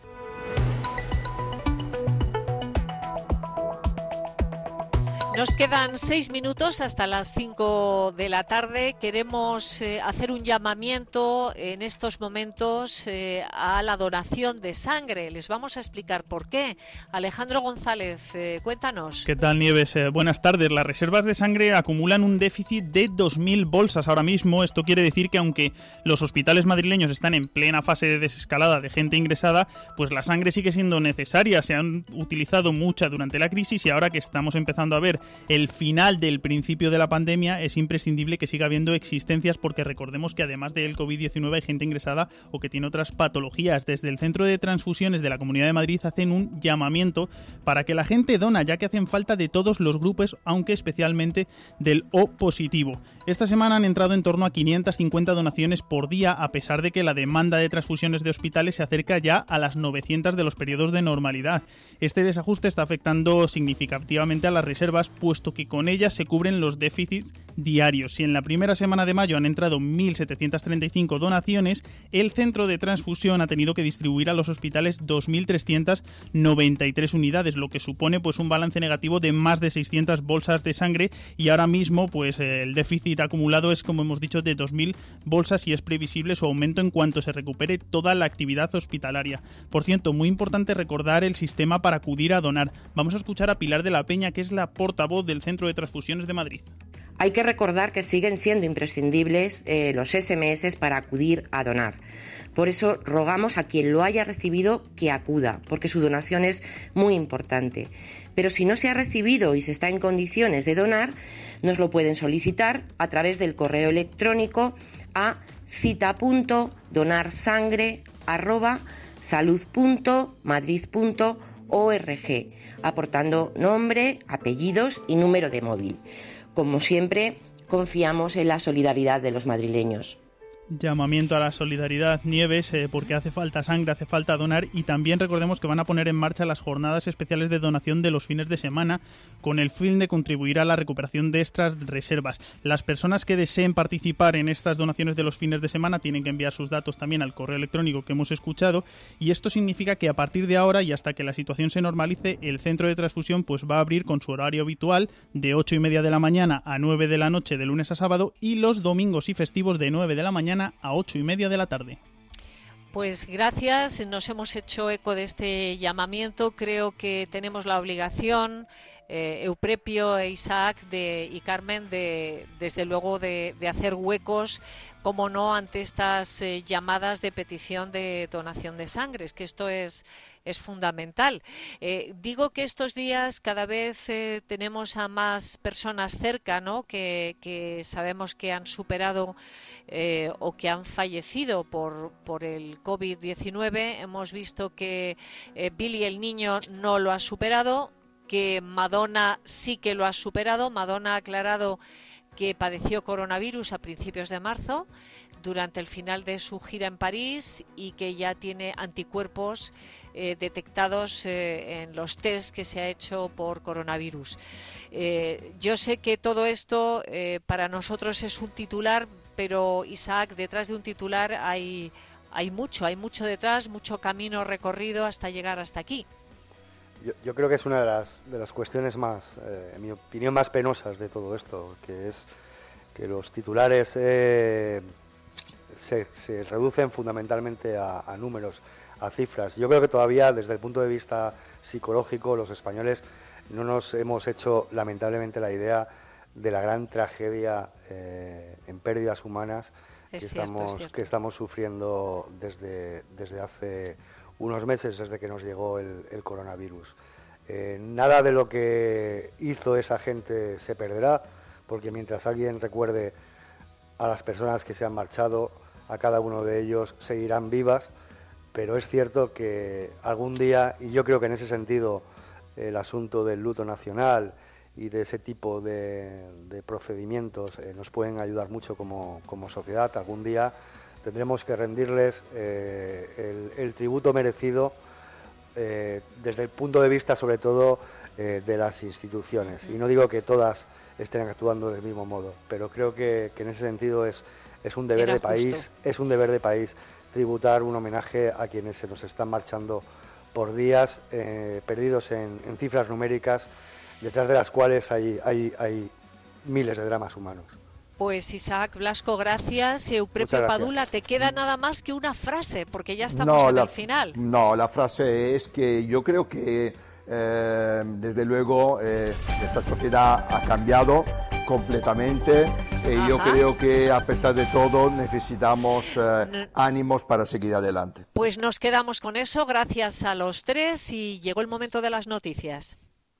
Nos quedan seis minutos hasta las cinco de la tarde. Queremos eh, hacer un llamamiento en estos momentos eh, a la donación de sangre. Les vamos a explicar por qué. Alejandro González, eh, cuéntanos. ¿Qué tal, Nieves? Eh, buenas tardes. Las reservas de sangre acumulan un déficit de dos mil bolsas ahora mismo. Esto quiere decir que aunque los hospitales madrileños están en plena fase de desescalada de gente ingresada, pues la sangre sigue siendo necesaria. Se han utilizado mucha durante la crisis y ahora que estamos empezando a ver el final del principio de la pandemia, es imprescindible que siga habiendo existencias, porque recordemos que además del COVID diecinueve hay gente ingresada o que tiene otras patologías. Desde el Centro de Transfusiones de la Comunidad de Madrid hacen un llamamiento para que la gente dona, ya que hacen falta de todos los grupos, aunque especialmente del O positivo. Esta semana han entrado en torno a quinientas cincuenta donaciones por día, a pesar de que la demanda de transfusiones de hospitales se acerca ya a las novecientas de los periodos de normalidad. Este desajuste está afectando significativamente a las reservas, puesto que con ellas se cubren los déficits diarios. Si en la primera semana de mayo han entrado mil setecientas treinta y cinco donaciones, el centro de transfusión ha tenido que distribuir a los hospitales dos mil trescientas noventa y tres unidades, lo que supone pues un balance negativo de más de seiscientas bolsas de sangre, y ahora mismo pues el déficit acumulado es, como hemos dicho, de dos mil bolsas, y es previsible su aumento en cuanto se recupere toda la actividad hospitalaria. Por cierto, muy importante recordar el sistema para acudir a donar. Vamos a escuchar a Pilar de la Peña, que es la portavoz del Centro de Transfusiones de Madrid. Hay que recordar que siguen siendo imprescindibles eh, los ese eme ese para acudir a donar. Por eso rogamos a quien lo haya recibido que acuda, porque su donación es muy importante. Pero si no se ha recibido y se está en condiciones de donar, nos lo pueden solicitar a través del correo electrónico a cita punto donarsangre arroba salud punto madrid punto org, aportando nombre, apellidos y número de móvil. Como siempre, confiamos en la solidaridad de los madrileños. Llamamiento a la solidaridad, Nieves, eh, porque hace falta sangre, hace falta donar, y también recordemos que van a poner en marcha las jornadas especiales de donación de los fines de semana con el fin de contribuir a la recuperación de estas reservas. Las personas que deseen participar en estas donaciones de los fines de semana tienen que enviar sus datos también al correo electrónico que hemos escuchado, y esto significa que a partir de ahora y hasta que la situación se normalice, el centro de transfusión pues va a abrir con su horario habitual de ocho y media de la mañana a nueve de la noche de lunes a sábado, y los domingos y festivos de nueve de la mañana a ocho y media de la tarde. Pues gracias, nos hemos hecho eco de este llamamiento. Creo que tenemos la obligación, eh, Euprepio e Isaac de, y Carmen, de, desde luego de, de hacer huecos, como no, ante estas eh, llamadas de petición de donación de sangre. Es que esto es, es fundamental. Eh, digo que estos días cada vez eh, tenemos a más personas cerca, ¿no?, que, que sabemos que han superado eh, o que han fallecido por, por el COVID diecinueve. Hemos visto que eh, Billy el niño no lo ha superado. que Madonna sí que lo ha superado. Madonna ha aclarado que padeció coronavirus a principios de marzo durante el final de su gira en París y que ya tiene anticuerpos eh, detectados eh, en los test que se ha hecho por coronavirus. Eh, yo sé que todo esto eh, para nosotros es un titular, pero Isaac, detrás de un titular hay, hay mucho, hay mucho detrás, mucho camino recorrido hasta llegar hasta aquí. Yo, yo creo que es una de las, de las cuestiones más, eh, en mi opinión, más penosas de todo esto, que es que los titulares eh, se, se reducen fundamentalmente a, a números, a cifras. Yo creo que todavía, desde el punto de vista psicológico, los españoles no nos hemos hecho, lamentablemente, la idea de la gran tragedia eh, en pérdidas humanas que, cierto, estamos, que estamos sufriendo desde, desde hace unos meses, desde que nos llegó el, el coronavirus. Eh, nada de lo que hizo esa gente se perderá, porque mientras alguien recuerde a las personas que se han marchado, a cada uno de ellos seguirán vivas, pero es cierto que algún día, y yo creo que en ese sentido el asunto del luto nacional y de ese tipo de, de procedimientos eh, nos pueden ayudar mucho como, como sociedad. Algún día tendremos que rendirles eh, el, el tributo merecido eh, desde el punto de vista sobre todo eh, de las instituciones. Y no digo que todas estén actuando del mismo modo, pero creo que, que en ese sentido es, es un deber de país, es un deber de país tributar un homenaje a quienes se nos están marchando por días, eh, perdidos en, en cifras numéricas, detrás de las cuales hay, hay, hay miles de dramas humanos. Pues Isaac Blasco, gracias. Euprepio gracias. Padula, te queda nada más que una frase, porque ya estamos no, en la, el final. No, la frase es que yo creo que Eh, desde luego eh, esta sociedad ha cambiado completamente y Ajá. yo creo que a pesar de todo necesitamos eh, ánimos para seguir adelante. Pues nos quedamos con eso, gracias a los tres y llegó el momento de las noticias.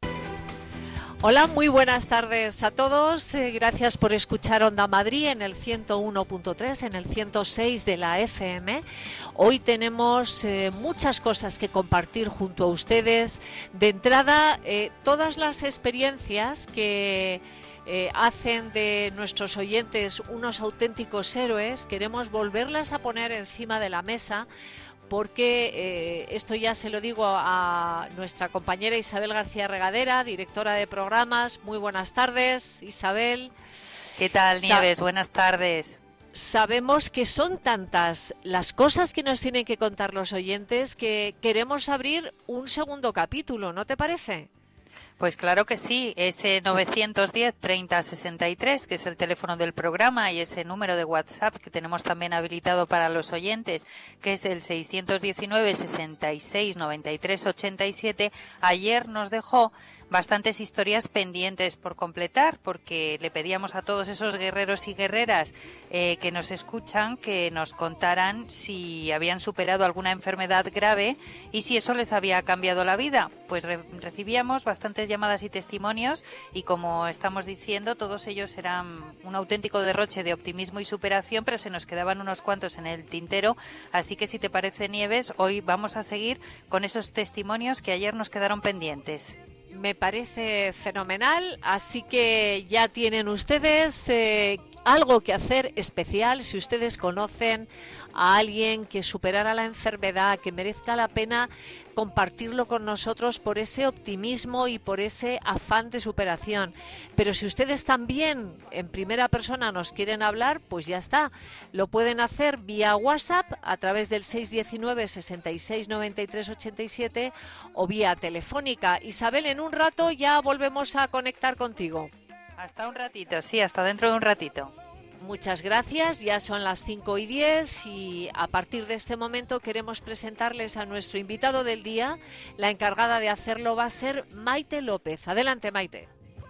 Hola, muy buenas tardes a todos. Eh, gracias por escuchar Onda Madrid en el ciento uno punto tres, en el ciento seis de la F M. Hoy tenemos eh, muchas cosas que compartir junto a ustedes. De entrada, eh, todas las experiencias que eh, hacen de nuestros oyentes unos auténticos héroes, queremos volverlas a poner encima de la mesa, porque eh, esto ya se lo digo a nuestra compañera Isabel García Regadera, directora de programas. Muy buenas tardes, Isabel. ¿Qué tal, Nieves? Sa- buenas tardes. Sabemos que son tantas las cosas que nos tienen que contar los oyentes que queremos abrir un segundo capítulo, ¿no te parece? Pues claro que sí, ese novecientos diez treinta sesenta y tres, que es el teléfono del programa, y ese número de WhatsApp que tenemos también habilitado para los oyentes, que es el seiscientos diecinueve sesenta y seis noventa y tres ochenta y siete, ayer nos dejó bastantes historias pendientes por completar, porque le pedíamos a todos esos guerreros y guerreras eh, que nos escuchan que nos contaran si habían superado alguna enfermedad grave y si eso les había cambiado la vida. Pues re- recibíamos bastantes llamadas y testimonios y, como estamos diciendo, todos ellos eran un auténtico derroche de optimismo y superación, pero se nos quedaban unos cuantos en el tintero. Así que, si te parece, Nieves, hoy vamos a seguir con esos testimonios que ayer nos quedaron pendientes. Me parece fenomenal, así que ya tienen ustedes eh, algo que hacer especial. Si ustedes conocen a alguien que superara la enfermedad, que merezca la pena compartirlo con nosotros por ese optimismo y por ese afán de superación. Pero si ustedes también en primera persona nos quieren hablar, pues ya está. Lo pueden hacer vía WhatsApp a través del seiscientos diecinueve sesenta y seis noventa y tres ochenta y siete o vía telefónica. Isabel, en un rato ya volvemos a conectar contigo. Hasta un ratito, sí, hasta dentro de un ratito. Muchas gracias, ya son las cinco y diez y a partir de este momento queremos presentarles a nuestro invitado del día. La encargada de hacerlo va a ser Maite López. Adelante, Maite.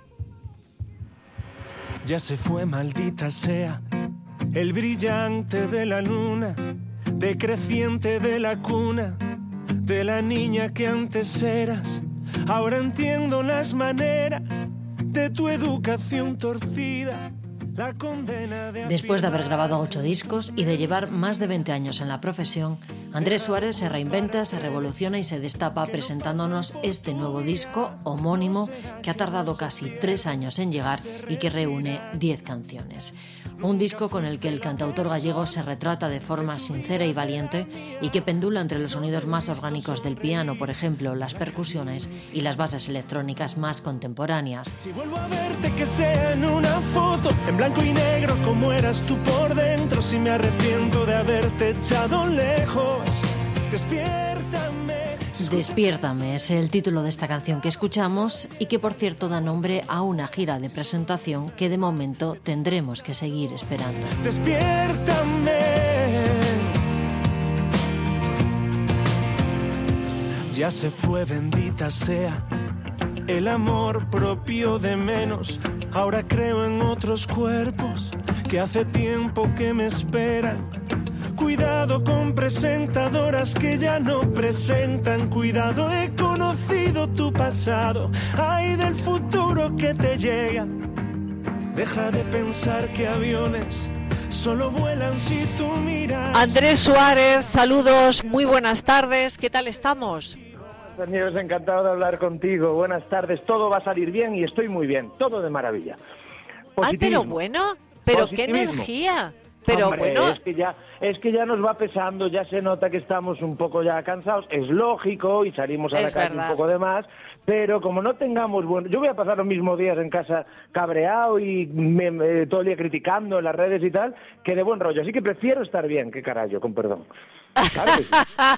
Ya se fue, maldita sea, el brillante de la luna, decreciente de la cuna, de la niña que antes eras. Ahora entiendo las maneras de tu educación torcida. Después de haber grabado ocho discos y de llevar más de veinte años en la profesión, Andrés Suárez se reinventa, se revoluciona y se destapa presentándonos este nuevo disco homónimo que ha tardado casi tres años en llegar y que reúne diez canciones. Un disco con el que el cantautor gallego se retrata de forma sincera y valiente y que pendula entre los sonidos más orgánicos del piano, por ejemplo, las percusiones y las bases electrónicas más contemporáneas. Si vuelvo a verte que sea en una foto, en blanco y negro como eras tú por dentro, si me arrepiento de haberte echado lejos, despiértame. Despiértame es el título de esta canción que escuchamos y que por cierto da nombre a una gira de presentación que de momento tendremos que seguir esperando. Despiértame. Ya se fue, bendita sea, el amor propio de menos. Ahora creo en otros cuerpos que hace tiempo que me esperan. Cuidado con presentadoras que ya no presentan. Cuidado, he conocido tu pasado. Ay, del futuro que te llega. Deja de pensar que aviones solo vuelan si tú miras. Andrés Suárez, saludos, muy buenas tardes. ¿Qué tal estamos? Amigos, encantado de hablar contigo. Buenas tardes. Todo va a salir bien y estoy muy bien. Todo de maravilla. Ay, pero bueno, pero qué energía. Pero Hombre, bueno, es que ya es que ya nos va pesando, ya se nota que estamos un poco ya cansados, es lógico y salimos a la calle un poco de más, pero como no tengamos bueno, yo voy a pasar los mismos días en casa cabreado y me, me, todo el día criticando en las redes y tal, que de buen rollo, así que prefiero estar bien, qué carajo, con perdón. Claro que sí.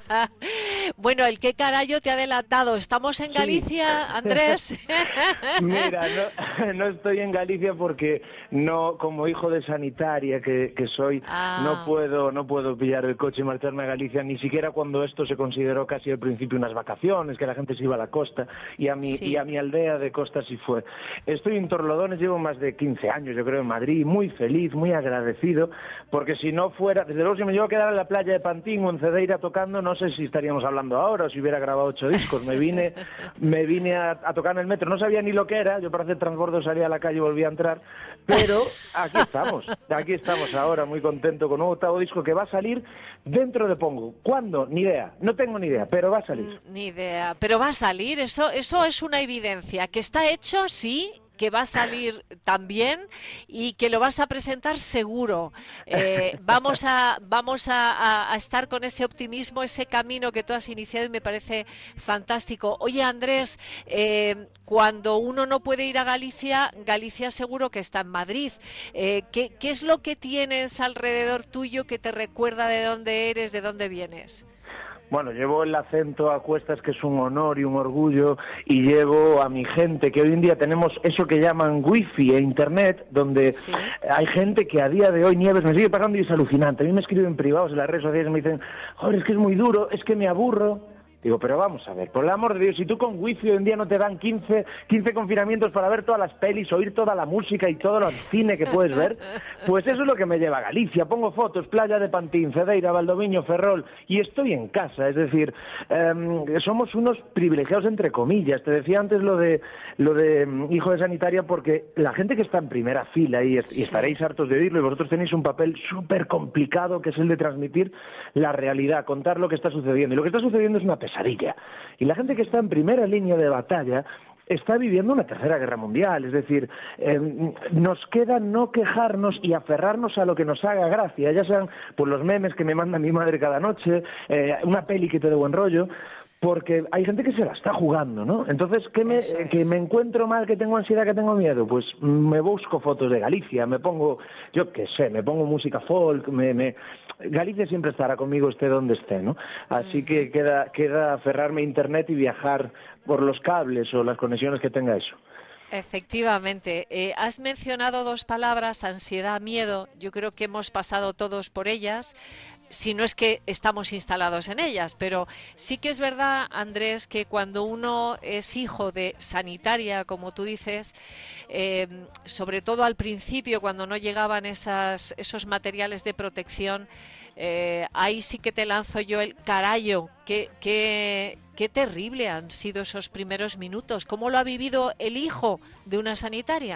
Bueno, el qué carajo te ha delatado. ¿Estamos en Galicia, sí. Andrés? Mira, no, no estoy en Galicia porque no, como hijo de sanitaria que, que soy, ah. no puedo no puedo pillar el coche y marcharme a Galicia, ni siquiera cuando esto se consideró casi al principio unas vacaciones, que la gente se iba a la costa, y a mi, sí. y a mi aldea de costa sí fue. Estoy en Torlodones, llevo más de quince años, yo creo, en Madrid, muy feliz, muy agradecido, porque si no fuera, desde luego si me llevo a quedar en la playa de Pantín en Cedeira tocando, no sé si estaríamos hablando ahora o si hubiera grabado ocho discos. Me vine me vine a, a tocar en el metro, no sabía ni lo que era, yo para hacer transbordo salía a la calle y volví a entrar, pero aquí estamos, aquí estamos ahora, muy contento con un octavo disco que va a salir dentro de Pongo. ¿Cuándo? Ni idea, no tengo ni idea, pero va a salir. Ni idea, pero va a salir, eso, eso es una evidencia, que está hecho, sí, que va a salir también y que lo vas a presentar seguro. Eh, vamos a vamos a, a estar con ese optimismo, ese camino que tú has iniciado y me parece fantástico. Oye, Andrés, eh, cuando uno no puede ir a Galicia, Galicia seguro que está en Madrid. Eh, ¿qué, ¿Qué es lo que tienes alrededor tuyo que te recuerda de dónde eres, de dónde vienes? Bueno, llevo el acento a cuestas, que es un honor y un orgullo, y llevo a mi gente, que hoy en día tenemos eso que llaman wifi e internet, donde ¿sí? hay gente que a día de hoy, Nieves, me sigue pagando y es alucinante. A mí me escriben privados en las redes sociales y me dicen, joder, es que es muy duro, es que me aburro. Digo, pero vamos a ver, por el amor de Dios, si tú con wifi hoy en día no te dan quince, quince confinamientos para ver todas las pelis, oír toda la música y todo el cine que puedes ver, pues eso es lo que me lleva a Galicia. Pongo fotos, playa de Pantín, Cedeira, Valdoviño, Ferrol, y estoy en casa. Es decir, eh, somos unos privilegiados entre comillas. Te decía antes lo de lo de um, hijo de sanitaria, porque la gente que está en primera fila, y, y estaréis hartos de oírlo, y vosotros tenéis un papel súper complicado, que es el de transmitir la realidad, contar lo que está sucediendo. Y lo que está sucediendo es una pesadilla. Y la gente que está en primera línea de batalla está viviendo una tercera guerra mundial, es decir, eh, nos queda no quejarnos y aferrarnos a lo que nos haga gracia, ya sean pues los memes que me manda mi madre cada noche, eh, una peli que te dé buen rollo, porque hay gente que se la está jugando, ¿no? Entonces, ¿qué me, es. que me encuentro mal, que tengo ansiedad, que tengo miedo? Pues me busco fotos de Galicia, me pongo, yo qué sé, me pongo música folk, me, me... Galicia siempre estará conmigo, esté donde esté, ¿no? Así que queda, queda aferrarme a internet y viajar por los cables o las conexiones que tenga eso. Efectivamente. Eh, has mencionado dos palabras, ansiedad, miedo. Yo creo que hemos pasado todos por ellas, si no es que estamos instalados en ellas, pero sí que es verdad, Andrés, que cuando uno es hijo de sanitaria, como tú dices, eh, sobre todo al principio, cuando no llegaban esas, esos materiales de protección, eh, ahí sí que te lanzo yo el carallo. Qué, qué, qué terrible han sido esos primeros minutos. ¿Cómo lo ha vivido el hijo de una sanitaria?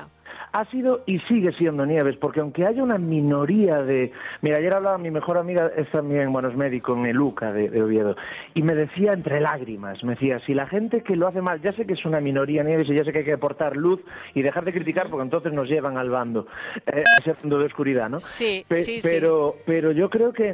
ha sido y sigue siendo, Nieves, porque aunque haya una minoría de... Mira, ayer hablaba mi mejor amiga, es también, bueno, es médico en el U C A de, de Oviedo, y me decía entre lágrimas, me decía, si la gente que lo hace mal, ya sé que es una minoría, Nieves, y ya sé que hay que aportar luz y dejar de criticar, porque entonces nos llevan al bando, eh, a ese fondo de oscuridad, ¿no? Sí, Pe- sí, pero, sí. pero yo creo que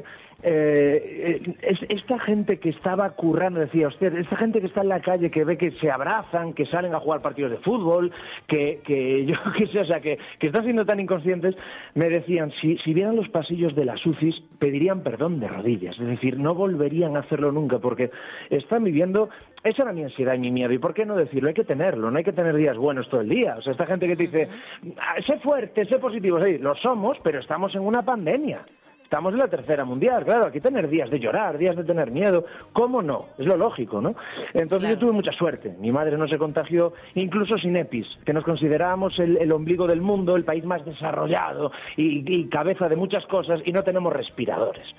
Eh, es, esta gente que estaba currando, decía usted, esta gente que está en la calle, que ve que se abrazan, que salen a jugar partidos de fútbol, que, que yo qué sé, o sea, que, que están siendo tan inconscientes, me decían, si, si vieran los pasillos de las U C Is, pedirían perdón de rodillas, es decir, no volverían a hacerlo nunca, porque están viviendo... Esa era mi ansiedad y mi miedo. ¿Y por qué no decirlo? Hay que tenerlo, no hay que tener días buenos todo el día. O sea, esta gente que te dice, sé fuerte, sé positivo, sí, lo somos, pero estamos en una pandemia. Estamos en la tercera mundial, claro, hay que tener días de llorar, días de tener miedo. ¿Cómo no? Es lo lógico, ¿no? Entonces claro. Yo tuve mucha suerte. Mi madre no se contagió, incluso sin EPIs, que nos considerábamos el, el ombligo del mundo, el país más desarrollado y, y cabeza de muchas cosas, y no tenemos respiradores.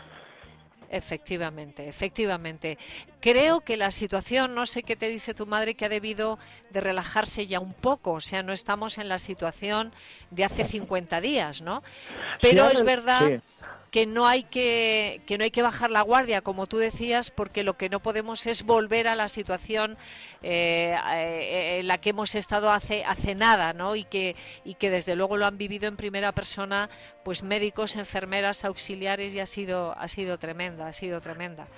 Efectivamente, efectivamente. Creo que la situación, no sé qué te dice tu madre, que ha debido de relajarse ya un poco. O sea, no estamos en la situación de hace cincuenta días, ¿no? Pero sí, es verdad... Sí. que no hay que que no hay que bajar la guardia, como tú decías, porque lo que no podemos es volver a la situación eh, eh, en la que hemos estado hace hace nada, ¿no? Y que y que desde luego lo han vivido en primera persona, pues médicos, enfermeras, auxiliares, y ha sido ha sido tremenda, ha sido tremenda.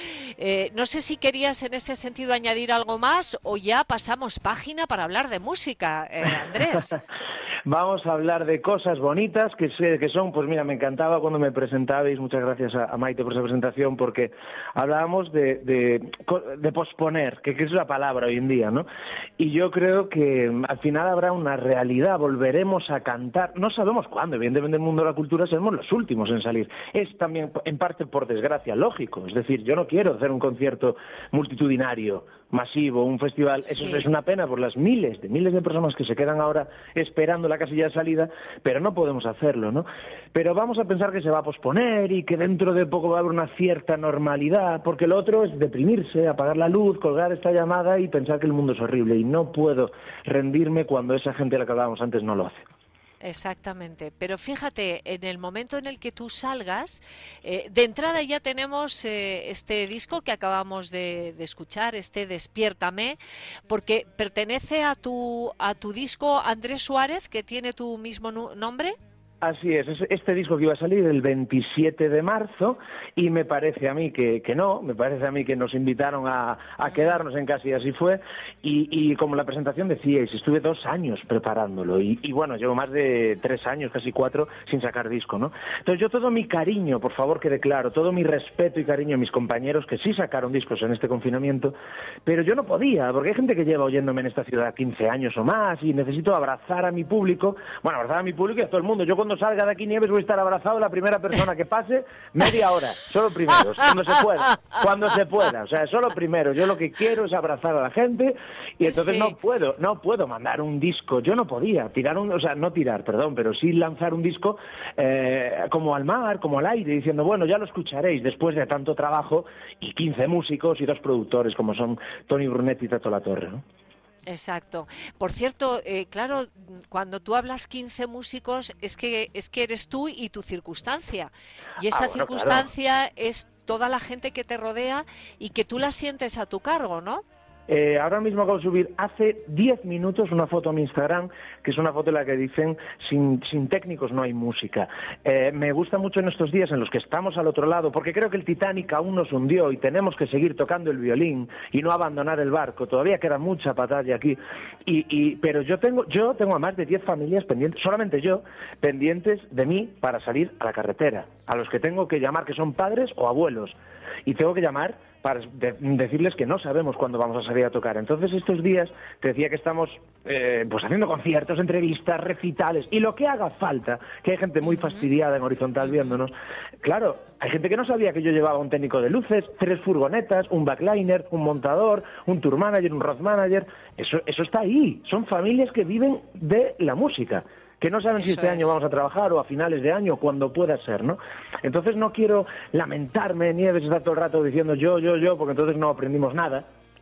Eh, no sé si querías en ese sentido añadir algo más o ya pasamos página para hablar de música, eh, Andrés. Vamos a hablar de cosas bonitas que sé que son, pues mira, me encantaba cuando me presentabais, muchas gracias a, a Maite por esa presentación, porque hablábamos de, de, de posponer, que, que es la palabra hoy en día, ¿no? Y yo creo que al final habrá una realidad, volveremos a cantar, no sabemos cuándo, evidentemente en el mundo de la cultura seremos los últimos en salir. Es también, en parte por desgracia, lógico, es decir, yo no quiero hacer un concierto multitudinario, masivo, un festival, eso sí. Es una pena por las miles de miles de personas que se quedan ahora esperando la casilla de salida, pero no podemos hacerlo, ¿no? Pero vamos a pensar que se va a posponer y que dentro de poco va a haber una cierta normalidad, porque lo otro es deprimirse, apagar la luz, colgar esta llamada y pensar que el mundo es horrible, y no puedo rendirme cuando esa gente de la que hablábamos antes no lo hace. Exactamente, pero fíjate, en el momento en el que tú salgas, eh, de entrada ya tenemos eh, este disco que acabamos de, de escuchar, este Despiértame, porque pertenece a tu a tu disco Andrés Suárez, que tiene tu mismo nombre. Así es, es este disco que iba a salir el veintisiete de marzo, y me parece a mí que, que no, me parece a mí que nos invitaron a, a quedarnos en casa y así fue, y, y como la presentación decíais, estuve dos años preparándolo, y, y bueno, llevo más de tres años, casi cuatro, sin sacar disco, ¿no? Entonces yo todo mi cariño, por favor quede claro, todo mi respeto y cariño a mis compañeros que sí sacaron discos en este confinamiento, pero yo no podía, porque hay gente que lleva oyéndome en esta ciudad quince años o más, y necesito abrazar a mi público, bueno, abrazar a mi público y a todo el mundo. Yo cuando salga de aquí, Nieves, voy a estar abrazado a la primera persona que pase, media hora, solo primero, cuando se pueda, cuando se pueda, o sea, solo primero. Yo lo que quiero es abrazar a la gente, y entonces sí. no puedo, no puedo mandar un disco, yo no podía tirar un, o sea, no tirar, perdón, pero sí lanzar un disco eh, como al mar, como al aire, diciendo, bueno, ya lo escucharéis después de tanto trabajo y quince músicos y dos productores como son Toni Brunetti y Tato Latorre, ¿no? Exacto. Por cierto, eh, claro, cuando tú hablas quince músicos, es que es que eres tú y tu circunstancia. Y esa ah, bueno, circunstancia claro. es toda la gente que te rodea y que tú la sientes a tu cargo, ¿no? Eh, ahora mismo acabo de subir hace diez minutos una foto a mi Instagram, que es una foto en la que dicen sin, sin técnicos no hay música. Eh, me gusta mucho en estos días en los que estamos al otro lado, porque creo que el Titanic aún nos hundió y tenemos que seguir tocando el violín y no abandonar el barco. Todavía queda mucha batalla aquí, y, y, pero yo tengo, yo tengo a más de diez familias pendientes, solamente yo, pendientes de mí para salir a la carretera, a los que tengo que llamar, que son padres o abuelos, y tengo que llamar para de- decirles que no sabemos cuándo vamos a salir a tocar. Entonces estos días te decía que estamos eh, pues haciendo conciertos, entrevistas, recitales, y lo que haga falta, que hay gente muy fastidiada en Horizontal viéndonos. Claro, hay gente que no sabía que yo llevaba un técnico de luces, tres furgonetas, un backliner, un montador, un tour manager, un road manager. Eso, eso está ahí, son familias que viven de la música, que no saben si este año vamos a trabajar o a finales de año, cuando pueda ser, ¿no? Entonces no quiero lamentarme, Nieves, estar todo el rato diciendo yo, yo, yo, porque entonces no aprendimos nada.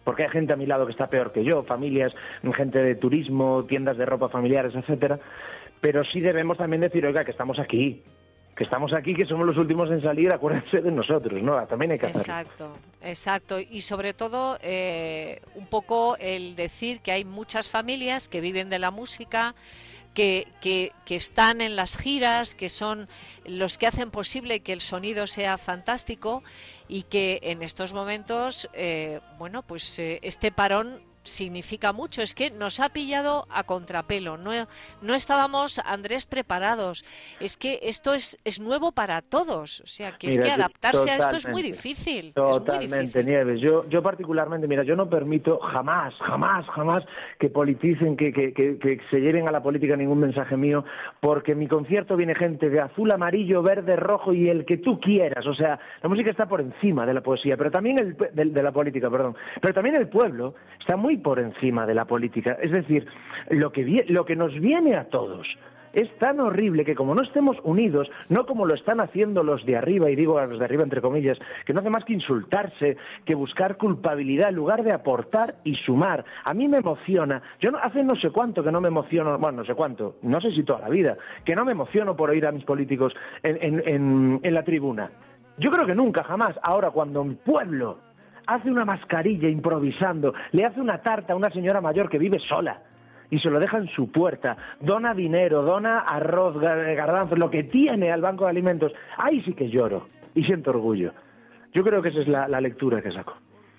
porque hay gente a mi lado que está peor que yo, familias, gente de turismo, tiendas de ropa familiares, etcétera. Pero sí debemos también decir, oiga, que estamos aquí, que estamos aquí, que somos los últimos en salir, acuérdense de nosotros, ¿no? También hay que hacerlo. Exacto, exacto. Y sobre todo, eh, un poco el decir que hay muchas familias que viven de la música, Que, que, que están en las giras, que son los que hacen posible que el sonido sea fantástico y que en estos momentos, eh, bueno, pues eh, este parón significa mucho. Es que nos ha pillado a contrapelo. No, no estábamos, Andrés, preparados. Es que esto es, es nuevo para todos. O sea, que Mira, es que adaptarse totalmente, a esto es muy difícil. Totalmente, es muy difícil. Nieves. Yo, yo particularmente, mira, yo no permito jamás, jamás, jamás que politicen, que, que, que, que se lleven a la política ningún mensaje mío, porque en mi concierto viene gente de azul, amarillo, verde, rojo y el que tú quieras. O sea, la música está por encima de la poesía, pero también el, de, de la política, perdón. Pero también el pueblo está muy por encima de la política. Es decir, lo que, lo que nos viene a todos es tan horrible que como no estemos unidos, no como lo están haciendo los de arriba, y digo a los de arriba entre comillas, que no hace más que insultarse, que buscar culpabilidad en lugar de aportar y sumar. A mí me emociona, yo no, hace no sé cuánto que no me emociono, bueno, no sé cuánto, no sé si toda la vida, que no me emociono por oír a mis políticos en, en, en, en la tribuna. Yo creo que nunca, jamás. Ahora, cuando mi pueblo hace una mascarilla improvisando, le hace una tarta a una señora mayor que vive sola y se lo deja en su puerta, dona dinero, dona arroz, garbanzos, lo que tiene al banco de alimentos, ahí sí que lloro y siento orgullo. Yo creo que esa es la, la lectura que saco.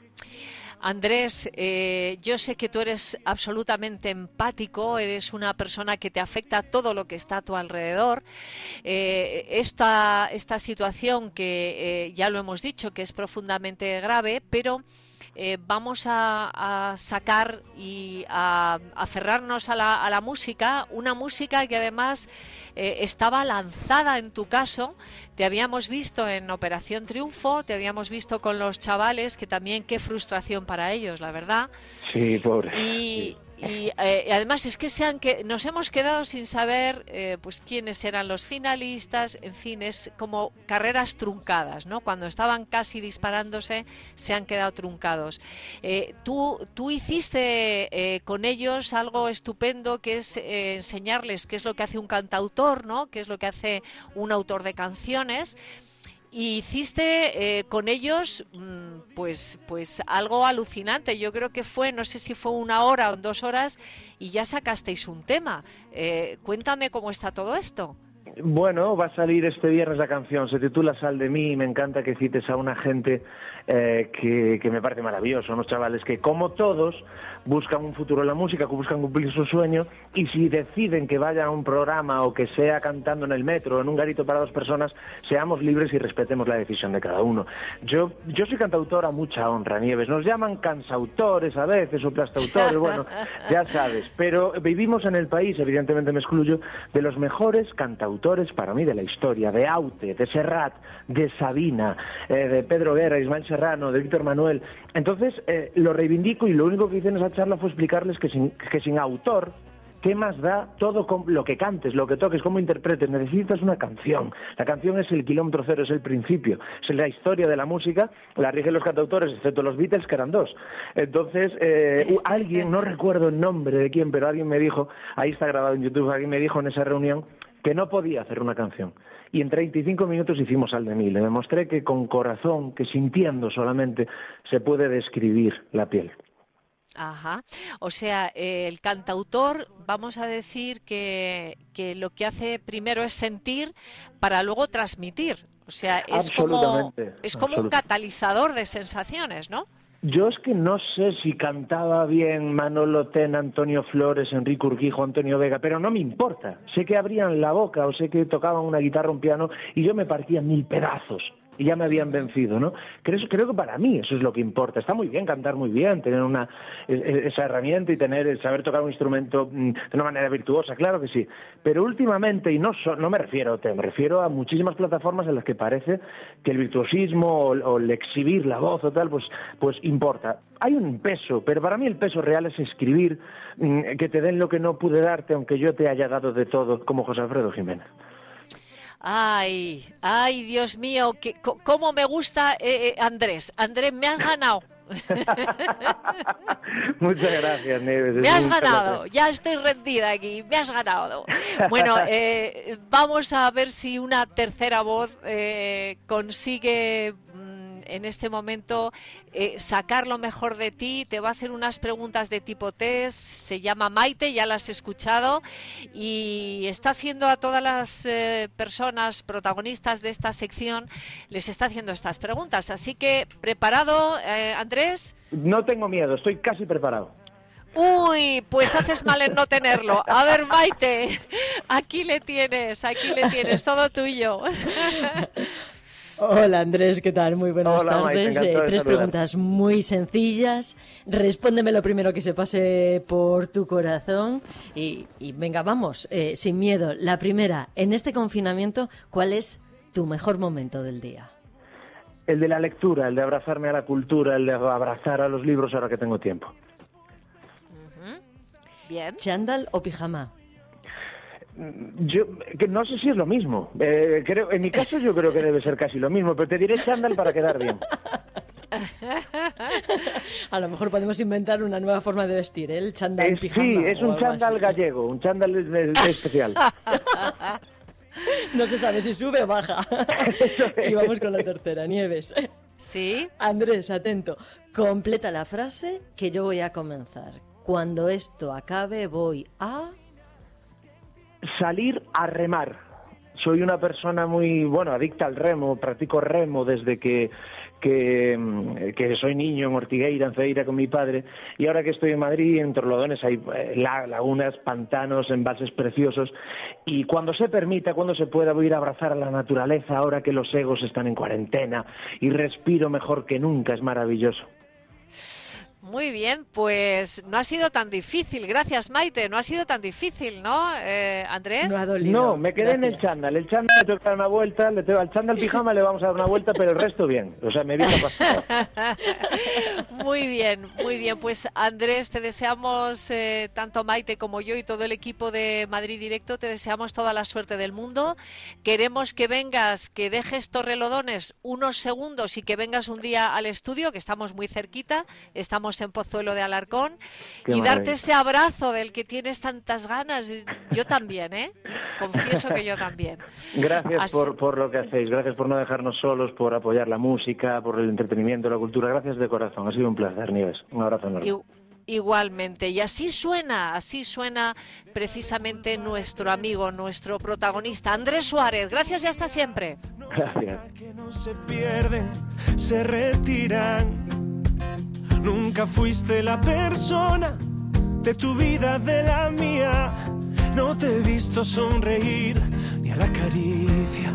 Andrés, eh, yo sé que tú eres absolutamente empático, eres una persona que te afecta todo lo que está a tu alrededor. Eh, esta, esta situación que eh, ya lo hemos dicho que es profundamente grave, pero eh, vamos a, a sacar y a aferrarnos a la, a la música, una música que además eh, estaba lanzada en tu caso. Te habíamos visto en Operación Triunfo, te habíamos visto con los chavales, que también qué frustración para ellos, la verdad. Sí, pobre. Y, y eh, además es que, se han que nos hemos quedado sin saber eh, pues quiénes eran los finalistas. En fin, es como carreras truncadas, ¿no? Cuando estaban casi disparándose se han quedado truncados. Eh, tú, tú hiciste eh, con ellos algo estupendo, que es eh, enseñarles qué es lo que hace un cantautor, ¿no? Qué es lo que hace un autor de canciones. Y hiciste eh, con ellos mmm, pues pues algo alucinante. Yo creo que fue, no sé si fue una hora o dos horas, y ya sacasteis un tema. Eh, cuéntame cómo está todo esto. Bueno, va a salir este viernes la canción, se titula Sal de mí, y me encanta que cites a una gente eh, que, que me parece maravilloso, unos chavales que, como todos, buscan un futuro en la música, que buscan cumplir su sueño, y si deciden que vayan a un programa o que sea cantando en el metro o en un garito para dos personas, seamos libres y respetemos la decisión de cada uno. Yo yo soy cantautor a mucha honra, Nieves, nos llaman cansautores a veces o plastautores, bueno, ya sabes, pero vivimos en el país, evidentemente me excluyo, de los mejores cantautores para mí de la historia, de Aute, de Serrat, de Sabina, eh, de Pedro Guerra, Ismael Serrano, de Víctor Manuel. Entonces eh, lo reivindico, y lo único que hice en esa charla fue explicarles que sin, que sin autor, ¿qué más da todo con lo que cantes, lo que toques, cómo interpretes? Necesitas una canción. La canción es el kilómetro cero, es el principio, es la historia de la música, la rigen los cantautores, excepto los Beatles, que eran dos. Entonces, eh, alguien, no recuerdo el nombre de quién, pero alguien me dijo, ahí está grabado en YouTube, alguien me dijo en esa reunión que no podía hacer una canción. Y en treinta y cinco minutos hicimos Sal de mí. Le demostré que con corazón, que sintiendo solamente, se puede describir la piel. Ajá. O sea, eh, el cantautor, vamos a decir que, que lo que hace primero es sentir para luego transmitir. O sea, es como, es como un catalizador de sensaciones, ¿no? Yo es que no sé si cantaba bien Manolo Ten, Antonio Flores, Enrique Urquijo, Antonio Vega, pero no me importa. Sé que abrían la boca o sé que tocaban una guitarra, un piano, y yo me partía en mil pedazos. Y ya me habían vencido, ¿no? Creo, creo que para mí eso es lo que importa. Está muy bien cantar muy bien, tener una esa herramienta y tener saber tocar un instrumento de una manera virtuosa, claro que sí. Pero últimamente, y no so, no me refiero a usted, me refiero a muchísimas plataformas en las que parece que el virtuosismo o, o el exhibir la voz o tal, pues, pues importa. Hay un peso, pero para mí el peso real es escribir, que te den lo que no pude darte, aunque yo te haya dado de todo, como José Alfredo Jiménez. Ay, ay, Dios mío, que, cómo me gusta eh, eh, Andrés. Andrés, me has ganado, Muchas gracias, Nieves. Me has ganado, ya estoy rendida aquí, me has ganado. Bueno, eh, vamos a ver si una tercera voz eh, consigue en este momento eh, sacar lo mejor de ti. Te va a hacer unas preguntas de tipo test, se llama Maite, ya la has escuchado, y está haciendo a todas las eh, personas protagonistas de esta sección, les está haciendo estas preguntas. Así que, ¿preparado, eh, Andrés? No tengo miedo, estoy casi preparado. Uy, pues haces mal en no tenerlo. A ver, Maite, aquí le tienes, aquí le tienes, todo tuyo. Hola Andrés, ¿qué tal? Muy buenas Hola, tardes. Maite, eh, tres saludar. preguntas muy sencillas. Respóndeme lo primero que se pase por tu corazón. Y, y venga, vamos, eh, sin miedo. La primera, en este confinamiento, ¿cuál es tu mejor momento del día? El de la lectura, el de abrazarme a la cultura, el de abrazar a los libros ahora que tengo tiempo. Uh-huh. Bien. ¿Chándal o pijama? Yo que no sé si es lo mismo. Eh, creo, en mi caso yo creo que debe ser casi lo mismo, pero te diré chándal para quedar bien. A lo mejor podemos inventar una nueva forma de vestir, ¿eh? El chándal Es, pijama. sí, es o un algo chándal así. gallego, un chándal es- es- especial. No se sabe si sube o baja. Y vamos con la tercera, Nieves. Sí. Andrés, atento. Completa la frase que yo voy a comenzar. Cuando esto acabe voy a... Salir a remar. Soy una persona muy, bueno, adicta al remo, practico remo desde que, que, mm, que soy niño en Ortigueira, en Feira con mi padre, y ahora que estoy en Madrid, en Torlodones hay eh, la- lagunas, pantanos, embalses preciosos, y cuando se permita, cuando se pueda, voy a ir a abrazar a la naturaleza ahora que los egos están en cuarentena y respiro mejor que nunca, es maravilloso. Muy bien, pues no ha sido tan difícil. Gracias, Maite. No ha sido tan difícil, ¿no, eh, Andrés? No, me quedé en el chándal. El chándal le tengo que dar una vuelta, le tengo, al chándal pijama le vamos a dar una vuelta, pero el resto bien. O sea, me viene pasado. Muy bien, muy bien. Pues Andrés, te deseamos, eh, tanto Maite como yo y todo el equipo de Madrid Directo, te deseamos toda la suerte del mundo. Queremos que vengas, que dejes Torrelodones unos segundos y que vengas un día al estudio, que estamos muy cerquita, estamos en Pozuelo de Alarcón, Qué y maravilla. darte ese abrazo del que tienes tantas ganas. Yo también, ¿eh? Confieso que yo también. Gracias Así- por, por lo que hacéis, gracias por no dejarnos solos, por apoyar la música, por el entretenimiento, la cultura. Gracias de corazón, ha sido un placer, Nieves. Un abrazo enorme. I- Igualmente, y así suena, así suena precisamente nuestro amigo, nuestro protagonista, Andrés Suárez. Gracias y hasta siempre. Gracias. No se pierden, se retiran. Nunca fuiste la persona de tu vida, de la mía. No te he visto sonreír ni a la caricia.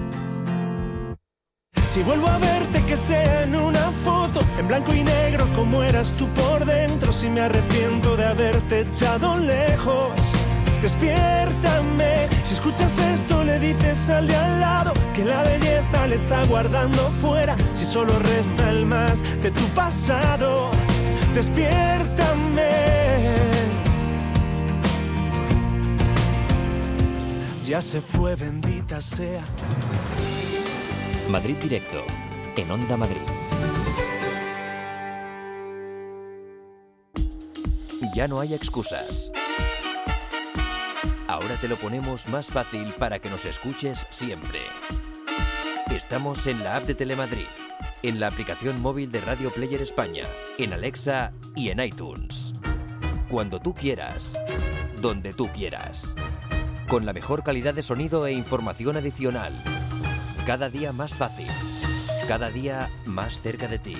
Si vuelvo a verte, que sea en una foto, en blanco y negro como eras tú por dentro. Si me arrepiento de haberte echado lejos, despiértame. Si escuchas esto, le dices al de al lado que la belleza le está guardando fuera. Si solo resta el más de tu pasado, despiértame. Ya se fue, bendita sea. Madrid Directo, en Onda Madrid. Ya no hay excusas. Ahora te lo ponemos más fácil para que nos escuches siempre. Estamos en la app de Telemadrid, en la aplicación móvil de Radio Player España, en Alexa y en iTunes. Cuando tú quieras, donde tú quieras. Con la mejor calidad de sonido e información adicional. Cada día más fácil. Cada día más cerca de ti.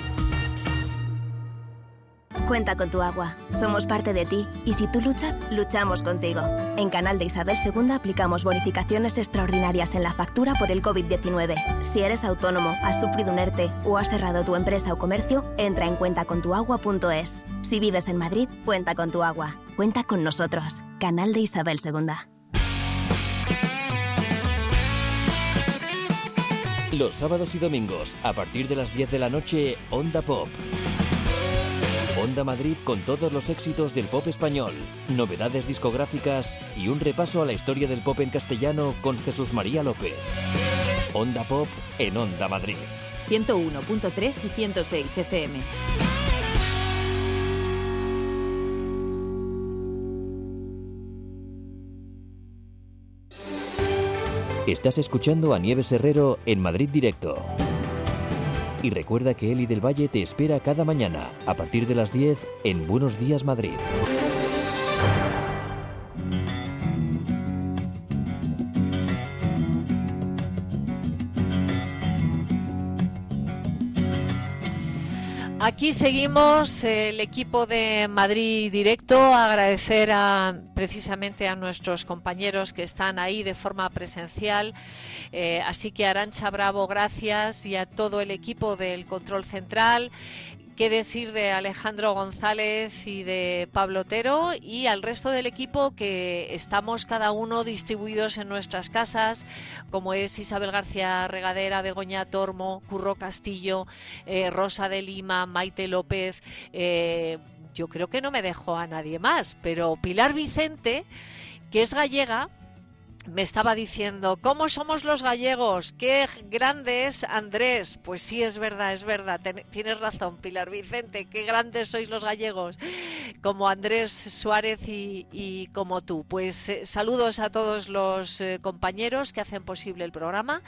Cuenta con tu agua. Somos parte de ti. Y si tú luchas, luchamos contigo. En Canal de Isabel segunda aplicamos bonificaciones extraordinarias en la factura por el covid diecinueve. Si eres autónomo, has sufrido un ERTE o has cerrado tu empresa o comercio, entra en cuenta con tu agua punto es. Si vives en Madrid, cuenta con tu agua. Cuenta con nosotros. Canal de Isabel segunda. Los sábados y domingos, a partir de las diez de la noche, Onda Pop. Onda Madrid con todos los éxitos del pop español, novedades discográficas y un repaso a la historia del pop en castellano con Jesús María López. Onda Pop en Onda Madrid. ciento uno punto tres y ciento seis F M. Estás escuchando a Nieves Herrero en Madrid Directo. Y recuerda que Eli del Valle te espera cada mañana, a partir de las diez, en Buenos Días Madrid. Aquí seguimos el equipo de Madrid Directo. Agradecer a, precisamente a nuestros compañeros que están ahí de forma presencial. Eh, así que Arantxa Bravo, gracias, y a todo el equipo del Control Central. Qué decir de Alejandro González y de Pablo Otero, y al resto del equipo, que estamos cada uno distribuidos en nuestras casas, como es Isabel García Regadera, Begoña Tormo, Curro Castillo, eh, Rosa de Lima, Maite López. Eh, yo creo que no me dejo a nadie más, pero Pilar Vicente, que es gallega, me estaba diciendo, ¿cómo somos los gallegos? ¡Qué grande es Andrés! Pues sí, es verdad, es verdad. Ten, tienes razón, Pilar Vicente, qué grandes sois los gallegos, como Andrés Suárez y, y como tú. Pues eh, saludos a todos los eh, compañeros que hacen posible el programa.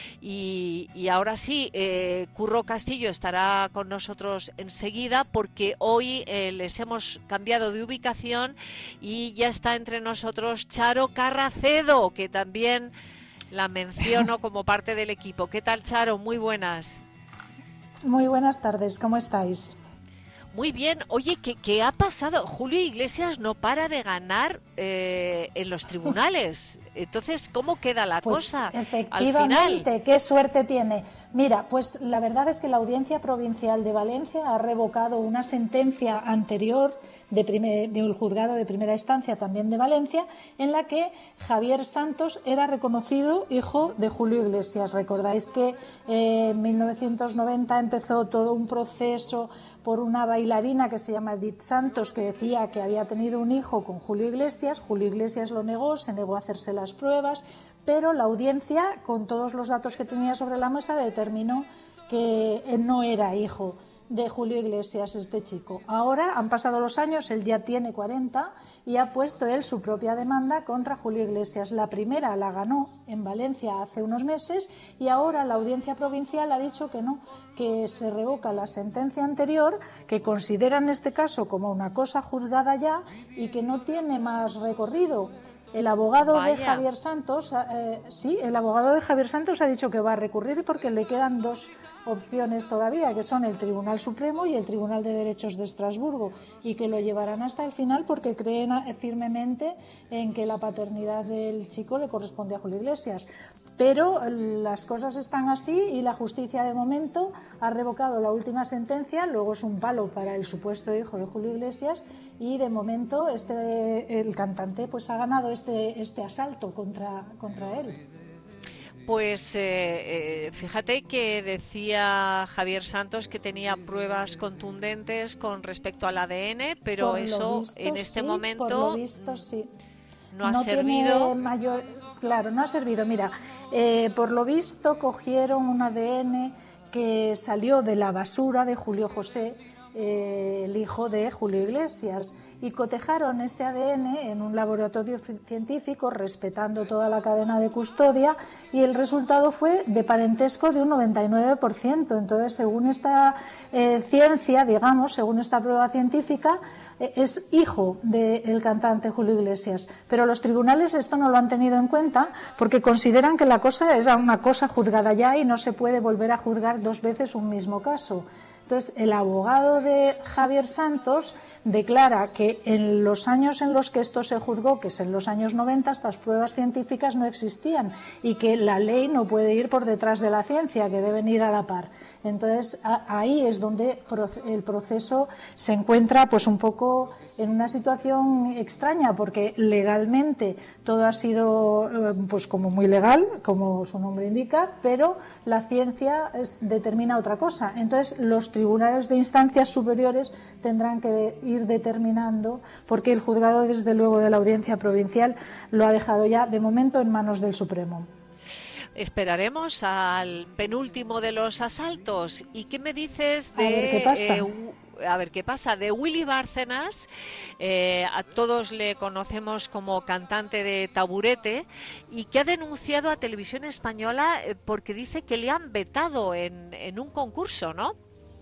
Y, y ahora sí, eh, Curro Castillo estará con nosotros enseguida, porque hoy eh, les hemos cambiado de ubicación y ya está entre nosotros Charo Carracedo, que también la menciono como parte del equipo. ¿Qué tal, Charo? Muy buenas. Muy buenas tardes, ¿cómo estáis? Muy bien. Oye, ¿qué, qué ha pasado? Julio Iglesias no para de ganar eh, en los tribunales. Entonces, ¿cómo queda la pues cosa efectivamente, al final? Qué suerte tiene. Mira, pues la verdad es que la Audiencia Provincial de Valencia ha revocado una sentencia anterior de, primer, de un juzgado de primera instancia también de Valencia, en la que Javier Santos era reconocido hijo de Julio Iglesias. Recordáis que eh, en mil novecientos noventa empezó todo un proceso por una bailarina que se llama Edith Santos, que decía que había tenido un hijo con Julio Iglesias. Julio Iglesias lo negó, se negó a hacerse las pruebas, pero la audiencia, con todos los datos que tenía sobre la mesa, determinó que no era hijo de Julio Iglesias este chico. Ahora han pasado los años, él ya tiene cuarenta y ha puesto él su propia demanda contra Julio Iglesias. La primera la ganó en Valencia hace unos meses y ahora la Audiencia Provincial ha dicho que no, que se revoca la sentencia anterior, que consideran este caso como una cosa juzgada ya y que no tiene más recorrido. El abogado Vaya. de Javier Santos, eh, sí, el abogado de Javier Santos ha dicho que va a recurrir porque le quedan dos opciones todavía, que son el Tribunal Supremo y el Tribunal de Derechos de Estrasburgo, y que lo llevarán hasta el final porque creen firmemente en que la paternidad del chico le corresponde a Julio Iglesias. Pero las cosas están así y la justicia de momento ha revocado la última sentencia. Luego es un palo para el supuesto hijo de Julio Iglesias y de momento este el cantante pues ha ganado este este asalto contra contra él. Pues eh, eh, fíjate que decía Javier Santos que tenía pruebas contundentes con respecto al A D N, pero por eso visto, en este sí, momento por lo visto, sí. no ha no servido. Tiene mayor, claro, no ha servido. Mira, eh, por lo visto cogieron un A D N que salió de la basura de Julio José, eh, el hijo de Julio Iglesias, y cotejaron este A D N en un laboratorio científico respetando toda la cadena de custodia y el resultado fue de parentesco de un noventa y nueve por ciento. Entonces, según esta eh, ciencia, digamos, según esta prueba científica, eh, es hijo del cantante Julio Iglesias. Pero los tribunales esto no lo han tenido en cuenta porque consideran que la cosa era una cosa juzgada ya y no se puede volver a juzgar dos veces un mismo caso. Entonces, el abogado de Javier Santos declara que en los años en los que esto se juzgó, que es en los años noventa, estas pruebas científicas no existían y que la ley no puede ir por detrás de la ciencia, que deben ir a la par. Entonces, a, ahí es donde el proceso se encuentra pues un poco en una situación extraña, porque legalmente todo ha sido pues como muy legal, como su nombre indica, pero la ciencia es, determina otra cosa. Entonces, los tribunales de instancias superiores tendrán que ir determinando, porque el juzgado, desde luego, de la Audiencia Provincial lo ha dejado ya de momento en manos del Supremo. Esperaremos al penúltimo de los asaltos. ¿Y qué me dices de A ver, ¿qué pasa? Eh, a ver qué pasa, de Willy Bárcenas. Eh, a todos le conocemos como cantante de Taburete, y que ha denunciado a Televisión Española eh, porque dice que le han vetado en, en un concurso, ¿no?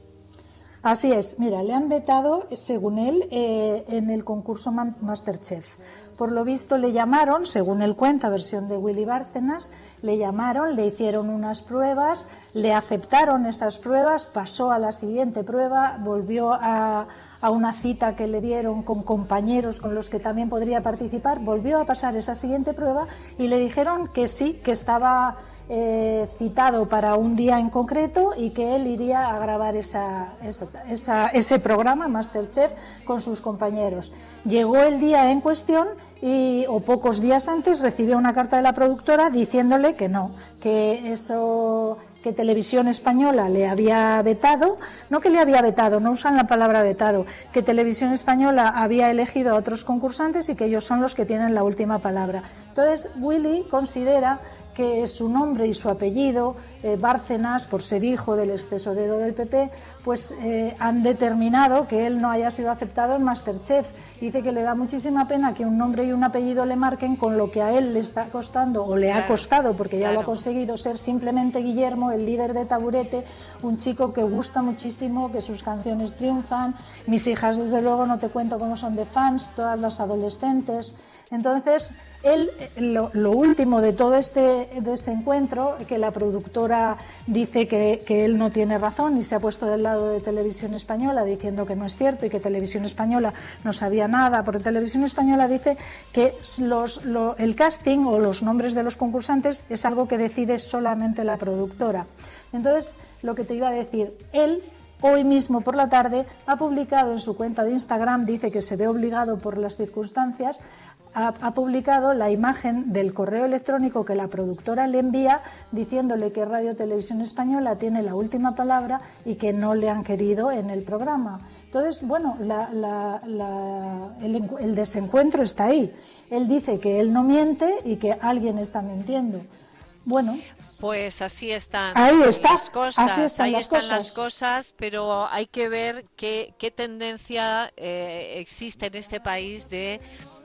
Así es, mira, le han vetado, según él, eh, en el concurso Masterchef. Por lo visto le llamaron, según él cuenta, versión de Willy Bárcenas, le llamaron, le hicieron unas pruebas, le aceptaron esas pruebas, pasó a la siguiente prueba, volvió a, a una cita que le dieron con compañeros con los que también podría participar, volvió a pasar esa siguiente prueba y le dijeron que sí, que estaba eh, citado para un día en concreto y que él iría a grabar esa, esa, esa, ese programa, Masterchef, con sus compañeros. Llegó el día en cuestión y, o pocos días antes, recibió una carta de la productora diciéndole que no, que eso, que Televisión Española le había vetado, no que le había vetado, no usan la palabra vetado, que Televisión Española había elegido a otros concursantes y que ellos son los que tienen la última palabra. Entonces, Willy considera que su nombre y su apellido, eh, Bárcenas, por ser hijo del ex tesorero del P P, pues eh, han determinado que él no haya sido aceptado en Masterchef. Dice que le da muchísima pena que un nombre y un apellido le marquen con lo que a él le está costando, o le claro, ha costado, porque ya claro. lo ha conseguido, ser simplemente Guillermo, el líder de Taburete, un chico que gusta muchísimo, que sus canciones triunfan. Mis hijas, desde luego, no te cuento cómo son de fans, todas las adolescentes. Entonces, él, lo, lo último de todo este desencuentro, que la productora dice que, que él no tiene razón y se ha puesto del lado de Televisión Española diciendo que no es cierto y que Televisión Española no sabía nada, porque Televisión Española dice que los, lo, el casting o los nombres de los concursantes es algo que decide solamente la productora. Entonces, lo que te iba a decir, él hoy mismo por la tarde ha publicado en su cuenta de Instagram, dice que se ve obligado por las circunstancias, Ha, ha publicado la imagen del correo electrónico que la productora le envía diciéndole que Radio Televisión Española tiene la última palabra y que no le han querido en el programa. Entonces, bueno, la, la, la, el, el desencuentro está ahí. Él dice que él no miente y que alguien está mintiendo. Bueno, pues así están ahí está, las cosas, así están ahí las están cosas. las cosas, pero hay que ver qué, qué tendencia eh, existe en este país de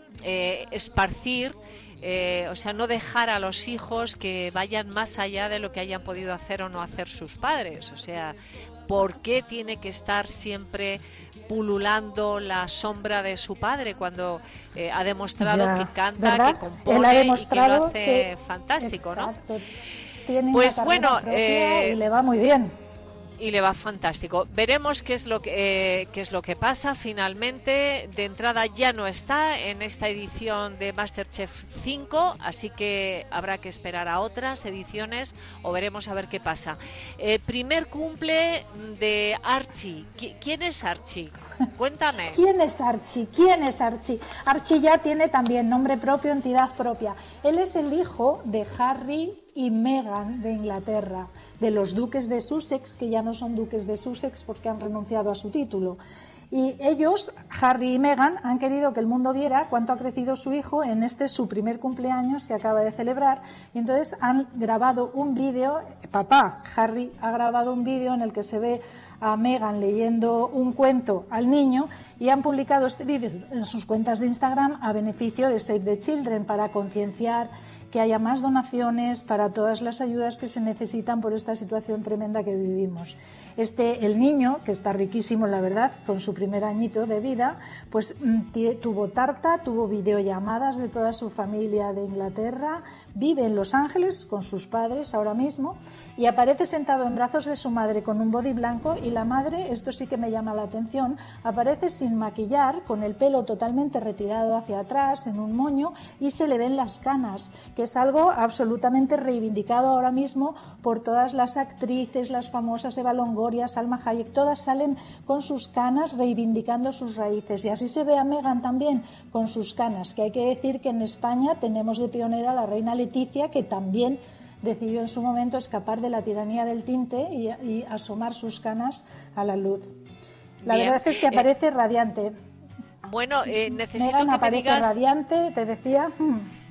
Eh, esparcir, eh, o sea, no dejar a los hijos que vayan más allá de lo que hayan podido hacer o no hacer sus padres. O sea, ¿por qué tiene que estar siempre pululando la sombra de su padre cuando eh, ha demostrado ya, que canta, ¿verdad? Que compone Él ha demostrado y que lo hace que, fantástico, exacto, ¿no? Tiene pues una bueno, eh, y le va muy bien. Y le va fantástico. Veremos qué es lo que eh, qué es lo que pasa finalmente. De entrada ya no está en esta edición de Masterchef cinco, así que habrá que esperar a otras ediciones o veremos a ver qué pasa. Eh, primer cumple de Archie. ¿Quién es Archie? Cuéntame. ¿Quién es Archie? ¿Quién es Archie? Archie ya tiene también nombre propio, entidad propia. Él es el hijo de Harry y Meghan de Inglaterra, de los duques de Sussex, que ya no son duques de Sussex porque han renunciado a su título. Y ellos, Harry y Meghan, han querido que el mundo viera cuánto ha crecido su hijo en este su primer cumpleaños que acaba de celebrar. Y entonces han grabado un vídeo, papá, Harry, ha grabado un vídeo en el que se ve a Meghan leyendo un cuento al niño y han publicado este vídeo en sus cuentas de Instagram a beneficio de Save the Children para concienciar que haya más donaciones para todas las ayudas que se necesitan por esta situación tremenda que vivimos. Este, el niño, que está riquísimo, la verdad, con su primer añito de vida, pues tuvo tarta, tuvo videollamadas de toda su familia de Inglaterra, vive en Los Ángeles con sus padres ahora mismo y aparece sentado en brazos de su madre con un body blanco y la madre, esto sí que me llama la atención, aparece sin maquillar, con el pelo totalmente retirado hacia atrás, en un moño y se le ven las canas, que es algo absolutamente reivindicado ahora mismo por todas las actrices, las famosas Eva Longoria, Salma Hayek, todas salen con sus canas reivindicando sus raíces y así se ve a Meghan también con sus canas, que hay que decir que en España tenemos de pionera a la reina Leticia, que también decidió en su momento escapar de la tiranía del tinte y, y asomar sus canas a la luz. La Bien. verdad es que aparece eh, radiante. Bueno, eh, necesito Meghan que aparece me digas... radiante, te decía... Hmm.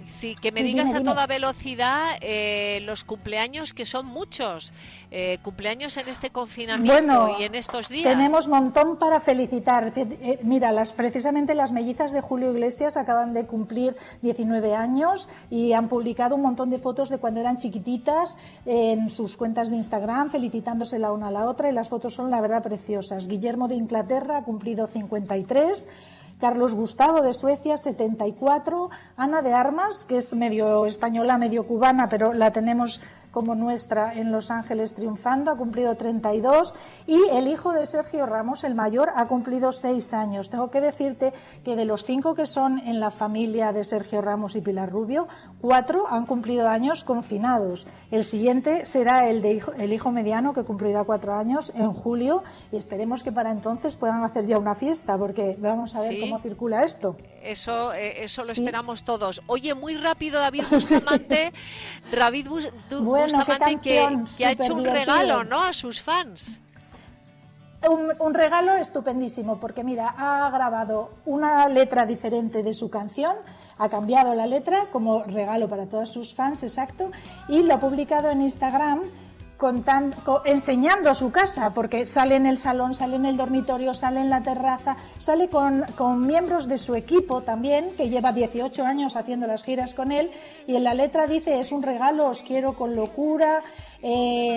Sí, que me Sí, digas dime, a dime. toda velocidad eh, los cumpleaños, que son muchos, eh, cumpleaños en este confinamiento Bueno, y en estos días. tenemos montón para felicitar. Eh, mira, las, precisamente las mellizas de Julio Iglesias acaban de cumplir diecinueve años y han publicado un montón de fotos de cuando eran chiquititas en sus cuentas de Instagram, felicitándose la una a la otra, y las fotos son, la verdad, preciosas. Guillermo de Inglaterra ha cumplido cincuenta y tres, Carlos Gustavo de Suecia, setenta y cuatro, Ana de Armas, que es medio española, medio cubana, pero la tenemos como nuestra en Los Ángeles triunfando, ha cumplido treinta y dos, y el hijo de Sergio Ramos, el mayor, ha cumplido seis años. Tengo que decirte que de los cinco que son en la familia de Sergio Ramos y Pilar Rubio, cuatro han cumplido años confinados. El siguiente será el, de hijo, el hijo mediano, que cumplirá cuatro años en julio, y esperemos que para entonces puedan hacer ya una fiesta, porque vamos a ver Sí. cómo circula esto. Eso, eh, eso lo Sí. esperamos todos. Oye, muy rápido, David Bustamante, David Bus- Du- Bueno, Bustamante, qué que, canción, que ha hecho un superdivertido. regalo, ¿no?, a sus fans. Un, un regalo estupendísimo, porque mira, ha grabado una letra diferente de su canción, ha cambiado la letra como regalo para todos sus fans, exacto, y lo ha publicado en Instagram contan- co- enseñando su casa, porque sale en el salón, sale en el dormitorio, sale en la terraza, sale con, con miembros de su equipo también, que lleva dieciocho años haciendo las giras con él, y en la letra dice: es un regalo, os quiero con locura. eh,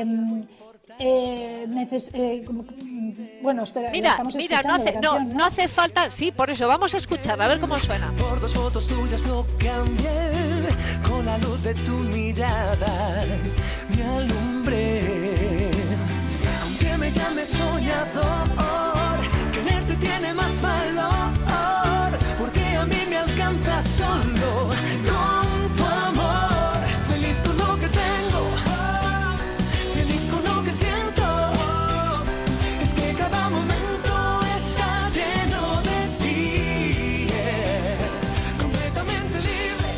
Eh, neces- eh, bueno, espera, Mira, estamos mira, no escuchando hace, la no, canción, no hace falta, sí, por eso, vamos a escucharla, a ver cómo suena. Por dos fotos tuyas no cambié, con la luz de tu mirada me alumbré. Aunque me llames soñador, quererte tiene más valor, porque a mí me alcanza solo con tu amor. Feliz con lo que tengo, feliz con lo que siento, es que cada momento está lleno de ti, yeah. Completamente libre.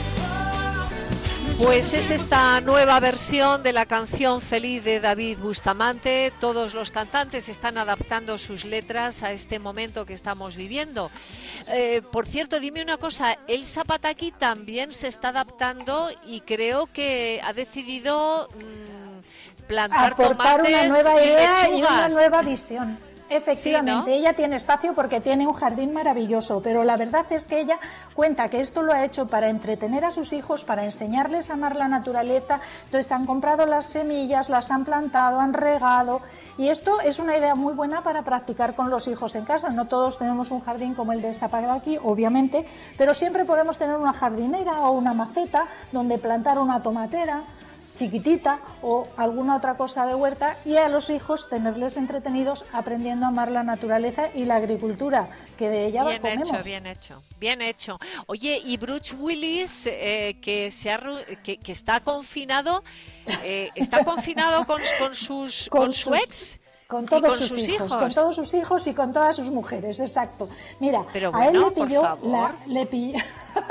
Pues es esta nueva versión de la canción Feliz de David Bustamante. Todos los cantantes están adaptando sus letras a este momento que estamos viviendo. Eh, por cierto, dime una cosa, Elsa Pataki también se está adaptando y creo que ha decidido mmm, plantar aportar tomates una nueva y idea y lechugas. una nueva visión. Efectivamente, Sí, ¿no? ella tiene espacio porque tiene un jardín maravilloso, pero la verdad es que ella cuenta que esto lo ha hecho para entretener a sus hijos, para enseñarles a amar la naturaleza. Entonces han comprado las semillas, las han plantado, han regado, y esto es una idea muy buena para practicar con los hijos en casa. No todos tenemos un jardín como el de Sapagaki, obviamente, pero siempre podemos tener una jardinera o una maceta donde plantar una tomatera chiquitita o alguna otra cosa de huerta, y a los hijos tenerles entretenidos aprendiendo a amar la naturaleza y la agricultura, que de ella Bien comemos. hecho, bien hecho, bien hecho. Oye, y Bruce Willis, eh, que se ha, ru- que, que está confinado, eh, está confinado con, con sus con, su sus- ex. Con y todos con sus, sus hijos, hijos. con todos sus hijos y con todas sus mujeres, exacto. Mira, Pero a él bueno, le pilló por favor. la, le pilló-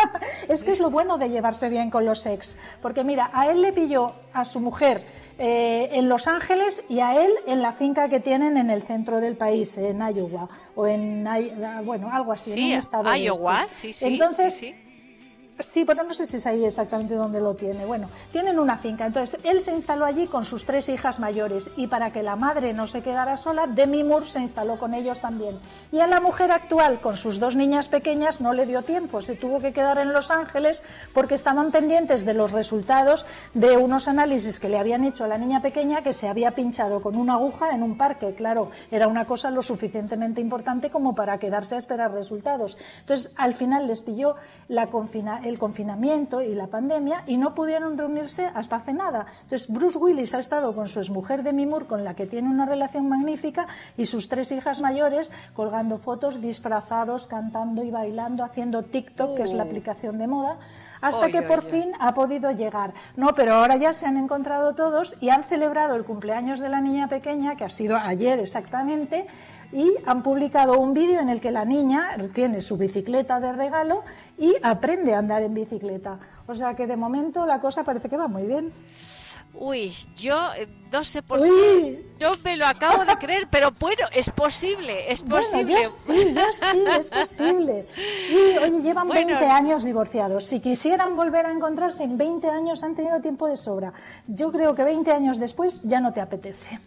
es que es lo bueno de llevarse bien con los ex, porque mira, a él le pilló a su mujer eh, en Los Ángeles y a él en la finca que tienen en el centro del país, en Iowa, o en, I- bueno, algo así, Sí, en un estado de Iowa, estos. sí, sí, Entonces, sí, sí. sí, pero no sé si es ahí exactamente donde lo tiene. Bueno, tienen una finca. Entonces, él se instaló allí con sus tres hijas mayores, y para que la madre no se quedara sola, Demi Moore se instaló con ellos también. Y a la mujer actual, con sus dos niñas pequeñas, no le dio tiempo. Se tuvo que quedar en Los Ángeles porque estaban pendientes de los resultados de unos análisis que le habían hecho a la niña pequeña, que se había pinchado con una aguja en un parque. Claro, era una cosa lo suficientemente importante como para quedarse a esperar resultados. Entonces, al final les pilló la confina el confinamiento y la pandemia y no pudieron reunirse hasta hace nada. Entonces Bruce Willis ha estado con su exmujer Demi Moore, con la que tiene una relación magnífica, y sus tres hijas mayores, colgando fotos disfrazados, cantando y bailando, haciendo TikTok, uh. que es la aplicación de moda, hasta Oy, que oy, por oy. fin ha podido llegar. No, pero ahora ya se han encontrado todos y han celebrado el cumpleaños de la niña pequeña, que ha sido ayer exactamente, y han publicado un vídeo en el que la niña tiene su bicicleta de regalo y aprende a andar en bicicleta. O sea que de momento la cosa parece que va muy bien. Uy, yo eh, no sé por qué, no me lo acabo de creer, pero bueno, es posible, es posible. Bueno, yo sí, yo sí, es posible. Sí, oye, llevan Bueno, veinte años divorciados. Si quisieran volver a encontrarse en veinte años, han tenido tiempo de sobra. Yo creo que veinte años después ya no te apetece.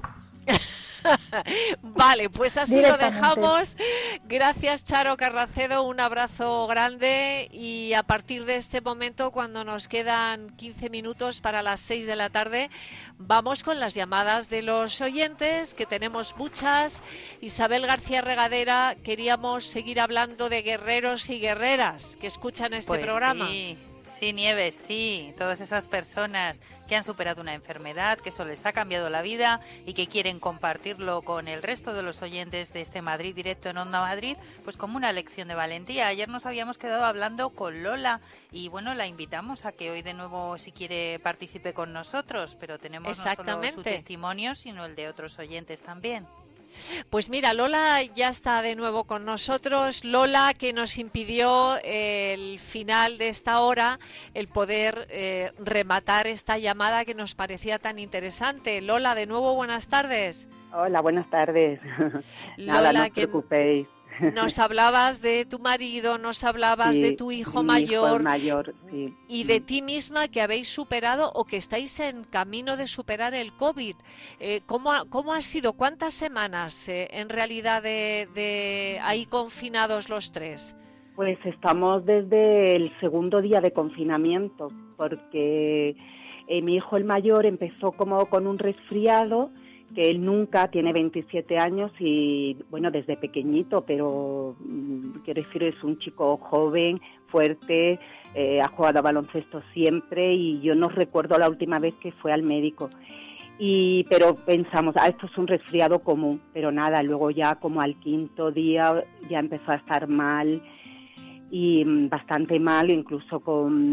Vale, pues así lo dejamos. Gracias, Charo Carracedo, un abrazo grande y a partir de este momento, cuando nos quedan quince minutos para las seis de la tarde, vamos con las llamadas de los oyentes, que tenemos muchas. Isabel García Regadera, queríamos seguir hablando de guerreros y guerreras que escuchan este pues programa. Sí. Sí, Nieves, sí, todas esas personas que han superado una enfermedad, que eso les ha cambiado la vida y que quieren compartirlo con el resto de los oyentes de este Madrid Directo en Onda Madrid, pues como una lección de valentía. Ayer nos habíamos quedado hablando con Lola y bueno, la invitamos a que hoy de nuevo, si quiere, participe con nosotros, pero tenemos no solo su testimonio, sino el de otros oyentes también. Pues mira, Lola ya está de nuevo con nosotros. Lola, que nos impidió eh, el final de esta hora, el poder eh, rematar esta llamada que nos parecía tan interesante. Lola, de nuevo, buenas tardes. Hola, buenas tardes. Lola, Nada, no os que preocupéis. Nos hablabas de tu marido, nos hablabas Sí, de tu hijo mi mayor, hijo mayor, sí. y de ti misma, que habéis superado o que estáis en camino de superar el COVID. Eh, ¿cómo, ha, ¿Cómo ha sido? ¿Cuántas semanas eh, en realidad de, de ahí confinados los tres? Pues estamos desde el segundo día de confinamiento, porque eh, mi hijo el mayor empezó como con un resfriado, que él nunca, tiene veintisiete años y, bueno, desde pequeñito, pero quiero decir, es un chico joven, fuerte, eh, ha jugado a baloncesto siempre y yo no recuerdo la última vez que fue al médico. Y, pero pensamos, ah, esto es un resfriado común, pero nada, luego ya como al quinto día ya empezó a estar mal, y bastante mal, incluso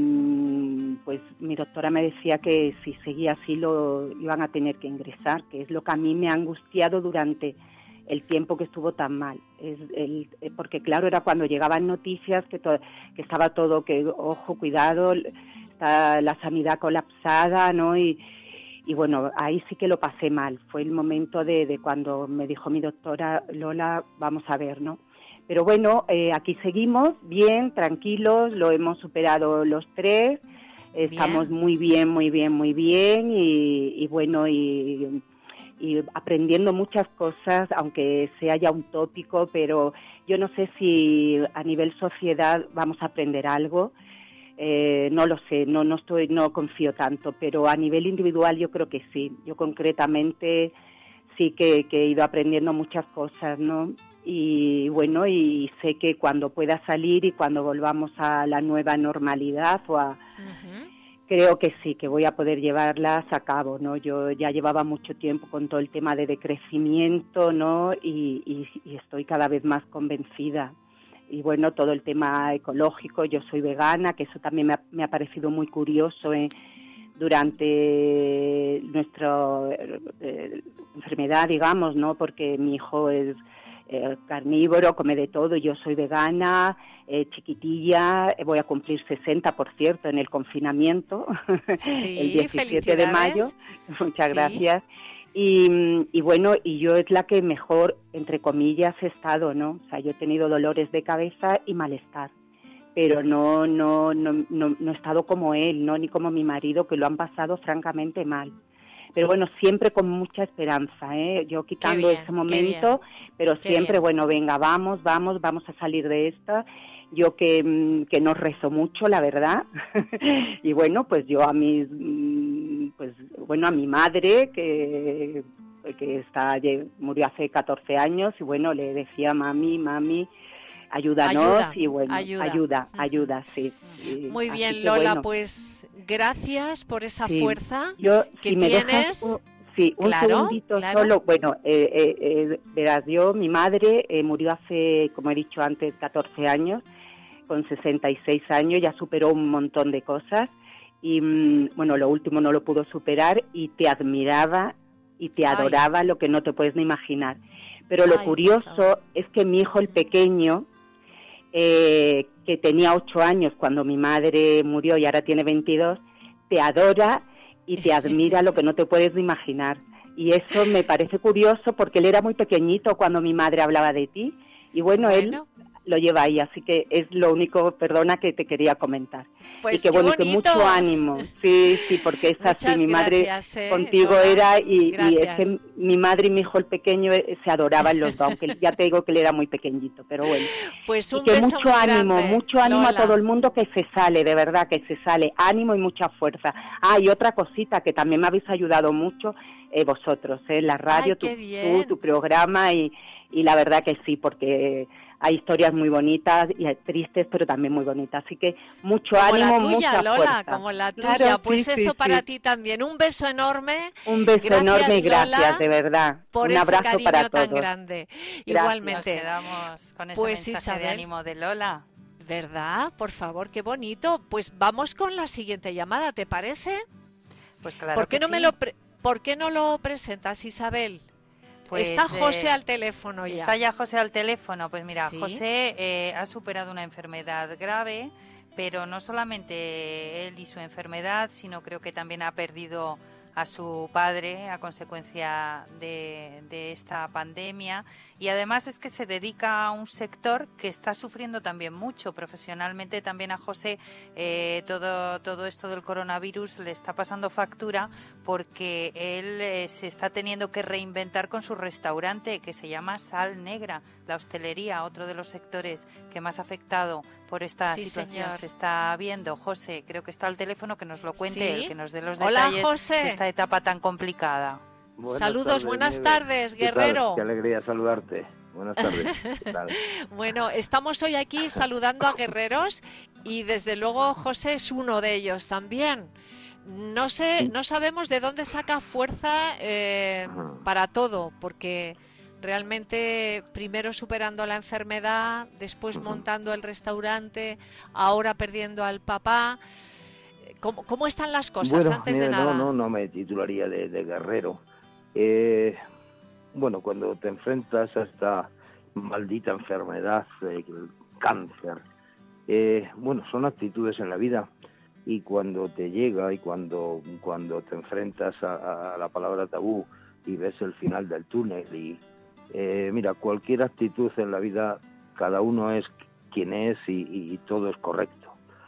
con, pues mi doctora me decía que si seguía así lo iban a tener que ingresar, que es lo que a mí me ha angustiado durante el tiempo que estuvo tan mal. Es el, porque claro, era cuando llegaban noticias que, to, que estaba todo, que ojo, cuidado, está la sanidad colapsada, ¿no? Y, y bueno, ahí sí que lo pasé mal. Fue el momento de, de cuando me dijo mi doctora, Lola, vamos a ver, ¿no? Pero bueno, eh, aquí seguimos bien, tranquilos, lo hemos superado los tres, estamos bien. muy bien, muy bien, muy bien y, y bueno, y, y aprendiendo muchas cosas, aunque sea ya un tópico, pero yo no sé si a nivel sociedad vamos a aprender algo, eh, no lo sé, no, no estoy, no confío tanto, pero a nivel individual yo creo que sí, yo concretamente sí que, que he ido aprendiendo muchas cosas, ¿no? Y bueno, y sé que cuando pueda salir y cuando volvamos a la nueva normalidad o a, uh-huh. creo que sí, que voy a poder llevarlas a cabo, ¿no? Yo ya llevaba mucho tiempo con todo el tema de decrecimiento, ¿no? Y, y, y estoy cada vez más convencida. Y bueno, todo el tema ecológico, yo soy vegana, que eso también me ha, me ha parecido muy curioso, ¿eh? Durante nuestra eh, enfermedad, digamos, ¿no? Porque mi hijo es Eh, carnívoro, come de todo, yo soy vegana, eh, chiquitilla, eh, voy a cumplir sesenta, por cierto, en el confinamiento, sí, el diecisiete de mayo, muchas sí. gracias, y, y bueno, y yo es la que mejor, entre comillas, he estado, ¿no? O sea, yo he tenido dolores de cabeza y malestar, pero no, no, no, no, no he estado como él, ¿no? Ni como mi marido, que lo han pasado francamente mal. Pero bueno, siempre con mucha esperanza, ¿eh? Yo quitando bien, ese momento, pero qué siempre, bien. Bueno, venga, vamos, vamos, vamos a salir de esta. Yo que, que no rezo mucho, la verdad. Y bueno, pues yo a mis, pues bueno, a mi madre, que, que está, murió hace catorce años, y bueno, le decía, mami, mami, ayúdanos, ayuda, y bueno, ayuda, ayuda, ayuda sí. Muy bien, Lola, bueno. Pues gracias por esa sí. fuerza yo, que si me tienes. Dejas, uh, sí, un claro, segundito claro. solo. Bueno, eh, eh, eh, verás, yo, mi madre eh, murió hace, como he dicho antes, catorce años, con sesenta y seis años, ya superó un montón de cosas y, mm, bueno, lo último no lo pudo superar y te admiraba y te adoraba, Ay. Lo que no te puedes ni imaginar. Pero lo Ay, curioso es que mi hijo, el pequeño, Eh, que tenía ocho años cuando mi madre murió y ahora tiene veintidós, te adora y te admira lo que no te puedes ni imaginar. Y eso me parece curioso porque él era muy pequeñito cuando mi madre hablaba de ti y bueno, Bueno. él lo lleva ahí, así que es lo único, perdona, que te quería comentar. Pues y que qué bueno, y que bonito. mucho ánimo. Sí, sí, porque es así, Muchas mi madre gracias, ¿eh, contigo Lola? era y, y es Gracias. que mi madre y mi hijo el pequeño eh, se adoraban los dos, aunque ya te digo que él era muy pequeñito, pero bueno. Pues Y un que beso mucho muy ánimo, grande, mucho ánimo Lola. a todo el mundo que se sale, de verdad, que se sale. Ánimo y mucha fuerza. Ah, y otra cosita, que también me habéis ayudado mucho eh, vosotros, eh, la radio, Ay, tu, qué tú, bien. tu programa y, y la verdad que sí, porque hay historias muy bonitas y tristes, pero también muy bonitas. Así que mucho Como ánimo, la tuya, mucha Lola, fuerza. como la Claro, tuya. sí, Pues sí, eso sí. para ti también. Un beso enorme. Un beso Gracias, enorme y gracias, Lola, de verdad. por Un ese abrazo cariño para tan todos. grande. Gracias. Igualmente. Nos quedamos con ese Pues, mensaje Isabel, de ánimo de Lola. ¿verdad? Por favor, qué bonito. Pues vamos con la siguiente llamada, ¿te parece? Pues claro ¿Por qué que no sí. me lo pre- ¿Por qué no lo presentas, Isabel? Pues, Está José eh, al teléfono ya. Está ya José al teléfono. Pues mira, Sí. José eh, ha superado una enfermedad grave, pero no solamente él y su enfermedad, sino creo que también ha perdido a su padre a consecuencia de, de esta pandemia, y además es que se dedica a un sector que está sufriendo también mucho profesionalmente. También a José eh, todo, todo esto del coronavirus le está pasando factura porque él eh, se está teniendo que reinventar con su restaurante que se llama Sal Negra, la hostelería, otro de los sectores que más afectado por esta Sí, situación señor. se está viendo. José, creo que está al teléfono, que nos lo cuente Sí. él, que nos dé los Hola, detalles José. de esta etapa tan complicada. Buenas Saludos, tardes, buenas Nieves. tardes, ¿Qué tal? guerrero. Qué alegría saludarte. Buenas tardes. ¿Qué tal? Bueno, estamos hoy aquí saludando a guerreros y desde luego José es uno de ellos también. No sé, no sabemos de dónde saca fuerza eh, para todo, porque realmente primero superando la enfermedad, después montando el restaurante, ahora perdiendo al papá. ¿Cómo, cómo están las cosas Bueno, antes mire, de nada? no, no, no me titularía de, de guerrero. Eh, bueno, cuando te enfrentas a esta maldita enfermedad, eh, el cáncer, eh, bueno, son actitudes en la vida, y cuando te llega y cuando, cuando te enfrentas a, a la palabra tabú y ves el final del túnel y eh, mira, cualquier actitud en la vida, cada uno es quien es y, y todo es correcto.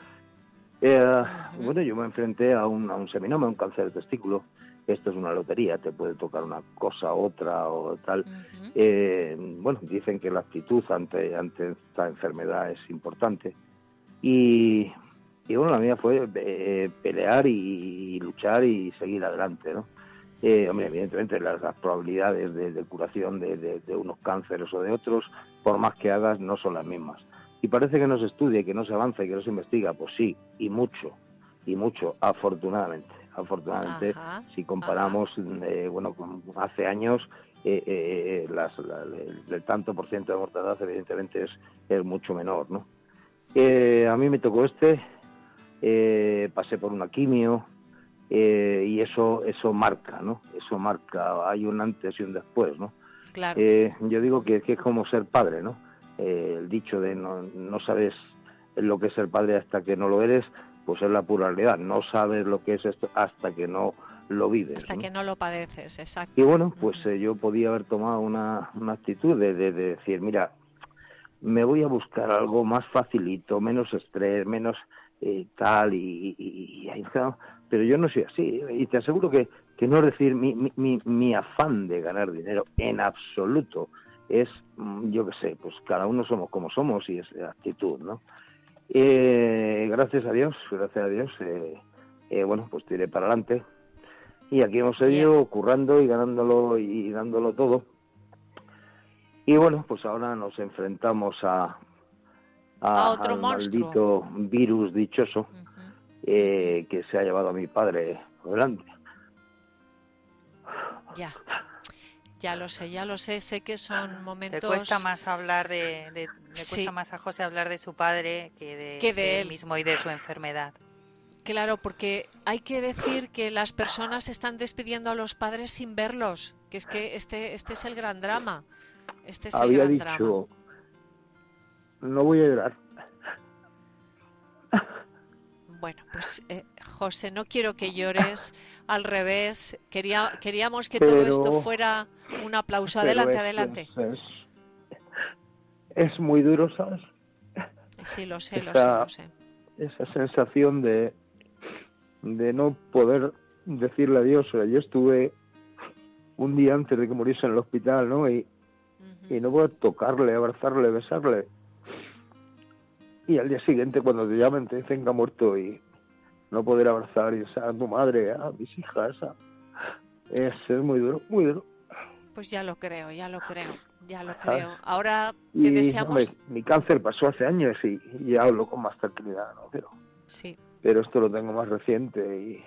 Eh, bueno, yo me enfrenté a un, a un seminoma, a un cáncer de testículo. Esto es una lotería, te puede tocar una cosa, otra o tal. Eh, bueno, dicen que la actitud ante, ante esta enfermedad es importante. Y, y bueno, la mía fue eh, pelear y, y luchar y seguir adelante, ¿no? Eh, hombre, evidentemente las, las probabilidades de, de curación de, de, de unos cánceres o de otros, por más que hagas, no son las mismas. Y parece que no se estudia, que no se avanza y que no se investiga. Pues sí, y mucho, y mucho, afortunadamente. Afortunadamente, Ajá, si comparamos, eh, bueno, con hace años, eh, eh, las, la, el, el tanto por ciento de mortalidad evidentemente es, es mucho menor, ¿no? Eh, a mí me tocó este, eh, pasé por una quimio, eh, y eso eso marca, ¿no? Eso marca, hay un antes y un después, ¿no? Claro. Eh, yo digo que, que es como ser padre, ¿no? Eh, el dicho de no, no sabes lo que es ser padre hasta que no lo eres, pues es la pura realidad. No sabes lo que es esto hasta que no lo vives, Hasta ¿no? que no lo padeces, exacto. Y bueno, pues eh, yo podía haber tomado una, una actitud de, de, de decir, mira, me voy a buscar algo más facilito, menos estrés, menos eh, tal, y, y, y ahí está. Pero yo no soy así, y te aseguro que, que no es decir mi, mi, mi, mi afán de ganar dinero en absoluto. Es, yo qué sé, pues cada uno somos como somos y es actitud, ¿no? Eh, gracias a Dios, gracias a Dios, eh, eh, bueno, pues tiré para adelante y aquí hemos seguido currando y ganándolo y dándolo todo. Y bueno, pues ahora nos enfrentamos a, a, A otro al monstruo. maldito virus dichoso eh, que se ha llevado a mi padre por delante. Ya, ya lo sé, ya lo sé, sé que son momentos... Le cuesta más hablar de, de- le cuesta Sí. más a José hablar de su padre que de, Que de de él. mismo y de su enfermedad. Claro, porque hay que decir que las personas están despidiendo a los padres sin verlos, que es que este este es el gran drama. Este es el Había gran dicho, drama. no voy a llorar. Bueno, pues eh, José, no quiero que llores, al revés, quería, queríamos que Pero, todo esto fuera un aplauso. Adelante, es, adelante. Es, es, es muy duro, ¿sabes? Sí, lo sé, esa, lo sé, lo sé. Esa sensación de, de no poder decirle adiós. O sea, yo estuve un día antes de que muriese en el hospital, ¿no? Y, uh-huh. y no poder tocarle, abrazarle, besarle. Y al día siguiente, cuando te llaman, te dicen que ha muerto y no poder abrazar y, o sea, a tu madre, a mis hijas, a... es, es muy duro, muy duro. Pues ya lo creo, ya lo creo, ya lo creo. Ahora te y, deseamos... Hombre, mi cáncer pasó hace años y, y ya hablo con más tranquilidad, ¿no? Pero, sí. Pero esto lo tengo más reciente y,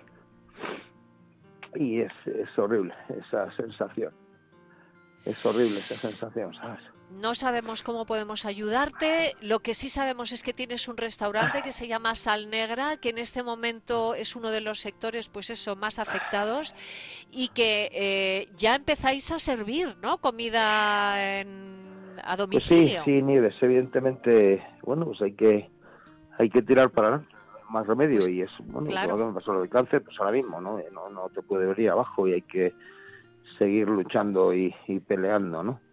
y es, es horrible esa sensación. Es horrible esa sensación, ¿sabes? No sabemos cómo podemos ayudarte. Lo que sí sabemos es que tienes un restaurante que se llama Sal Negra, que en este momento es uno de los sectores, pues eso, más afectados, y que eh, ya empezáis a servir, ¿no? Comida en, a domicilio. Pues sí, sí, Nieves, evidentemente, bueno, pues hay que hay que tirar para adelante, más remedio, pues, y es, bueno, claro. Lo que me pasó lo del cáncer, pues ahora mismo, ¿no? No, no te puede venir abajo y hay que seguir luchando y, y peleando, ¿no?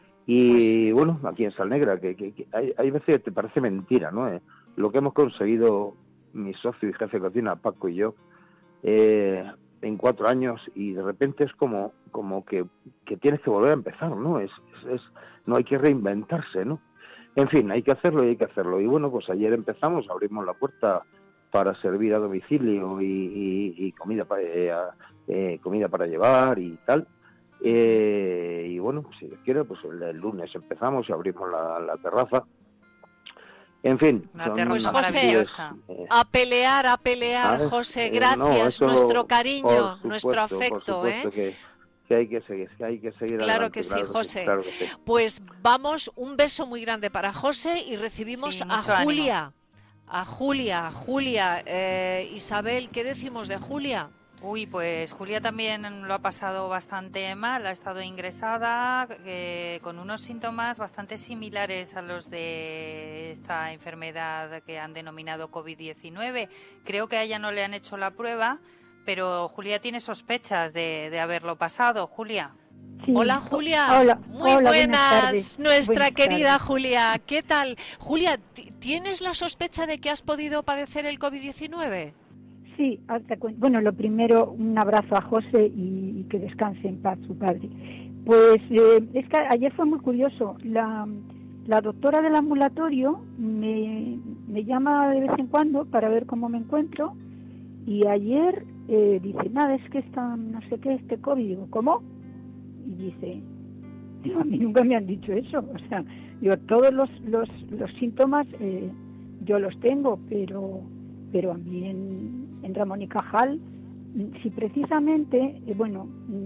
Y pues, bueno, aquí en Sal Negra, que, que, que hay, hay veces que te parece mentira, ¿no? Eh, lo que hemos conseguido mi socio y jefe de cocina, Paco y yo, eh, en cuatro años, y de repente es como como que, que tienes que volver a empezar, ¿no? Es, es, es no hay que reinventarse, ¿no? En fin, hay que hacerlo y hay que hacerlo. Y bueno, pues ayer empezamos, abrimos la puerta para servir a domicilio y, y, y comida, para, eh, eh, comida para llevar y tal. Eh, y bueno, pues si Dios quiere, pues el, el lunes empezamos y abrimos la, la terraza. En fin, una terraza maravillosa. Eh, a pelear, a pelear, ¿sabes? José, gracias, eh, no, nuestro cariño, supuesto, nuestro afecto, por ¿eh? Que, que hay que seguir, que hay que seguir Claro adelante, que sí, claro José. Que, claro que sí. Pues vamos, un beso muy grande para José y recibimos sí, a Julia. Ánimo. A Julia, Julia, eh, Isabel, ¿qué decimos de Julia? Uy, pues Julia también lo ha pasado bastante mal, ha estado ingresada eh, con unos síntomas bastante similares a los de esta enfermedad que han denominado COVID diecinueve. Creo que a ella no le han hecho la prueba, pero Julia tiene sospechas de, de haberlo pasado. Julia. Sí. Hola, Julia. Hola. Muy Hola, buenas, buenas nuestra buenas querida tardes. Julia. ¿Qué tal? Julia, ¿tienes la sospecha de que has podido padecer el COVID diecinueve? Sí, hasta cu- bueno, lo primero, un abrazo a José y, y que descanse en paz su padre. Pues eh, es que ayer fue muy curioso. La, la doctora del ambulatorio me, me llama de vez en cuando para ver cómo me encuentro y ayer eh, dice, nada, es que está no sé qué, este COVID. Digo, ¿cómo? Y dice, digo, a mí nunca me han dicho eso. O sea, digo, todos los, los, los síntomas eh, yo los tengo, pero, pero a mí en... en Ramón y Cajal, si precisamente, eh, bueno,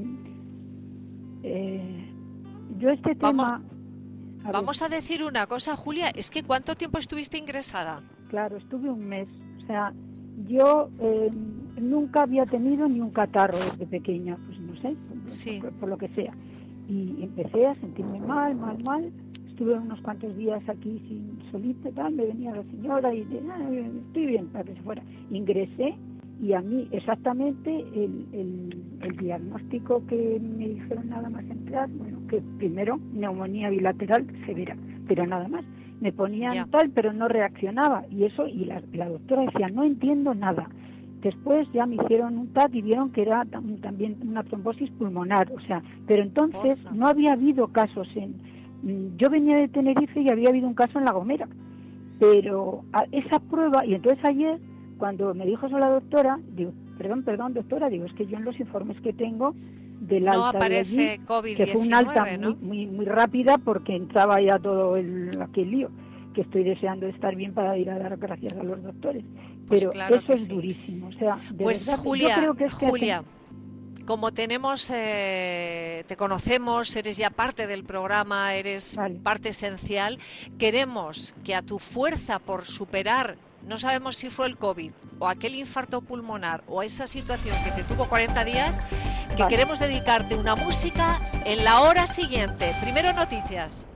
eh, yo este tema... Vamos a, vamos a decir una cosa, Julia, es que ¿cuánto tiempo estuviste ingresada? Claro, estuve un mes, o sea, yo eh, nunca había tenido ni un catarro desde pequeña, pues no sé, por, sí. por, por lo que sea, y empecé a sentirme mal, mal, mal. Estuve unos cuantos días aquí sin solita, tal, me venía la señora y de, ah, estoy bien, para que se fuera. Ingresé y a mí exactamente el, el, el diagnóstico que me dijeron nada más entrar, bueno, que primero neumonía bilateral severa, pero nada más. Me ponían yeah. tal, pero no reaccionaba y eso, y la, la doctora decía, no entiendo nada. Después ya me hicieron un T A C y vieron que era también una trombosis pulmonar, o sea, pero entonces Porfa. no había habido casos en... Yo venía de Tenerife y había habido un caso en La Gomera, pero a esa prueba, y entonces ayer, cuando me dijo eso la doctora, digo, perdón, perdón, doctora, digo, es que yo en los informes que tengo del no alta aparece de allí, COVID que fue un alta ¿no? muy, muy, muy rápida porque entraba ya todo el, aquel lío, que estoy deseando estar bien para ir a dar gracias a los doctores, pero pues claro eso es sí. durísimo, o sea, de pues verdad, Julia, yo creo que es que Julia, hacen... como tenemos, eh, te conocemos, eres ya parte del programa, eres vale. parte esencial, queremos que a tu fuerza por superar, no sabemos si fue el COVID o aquel infarto pulmonar o esa situación que te tuvo cuarenta días, que vale. queremos dedicarte una música en la hora siguiente. Primero noticias.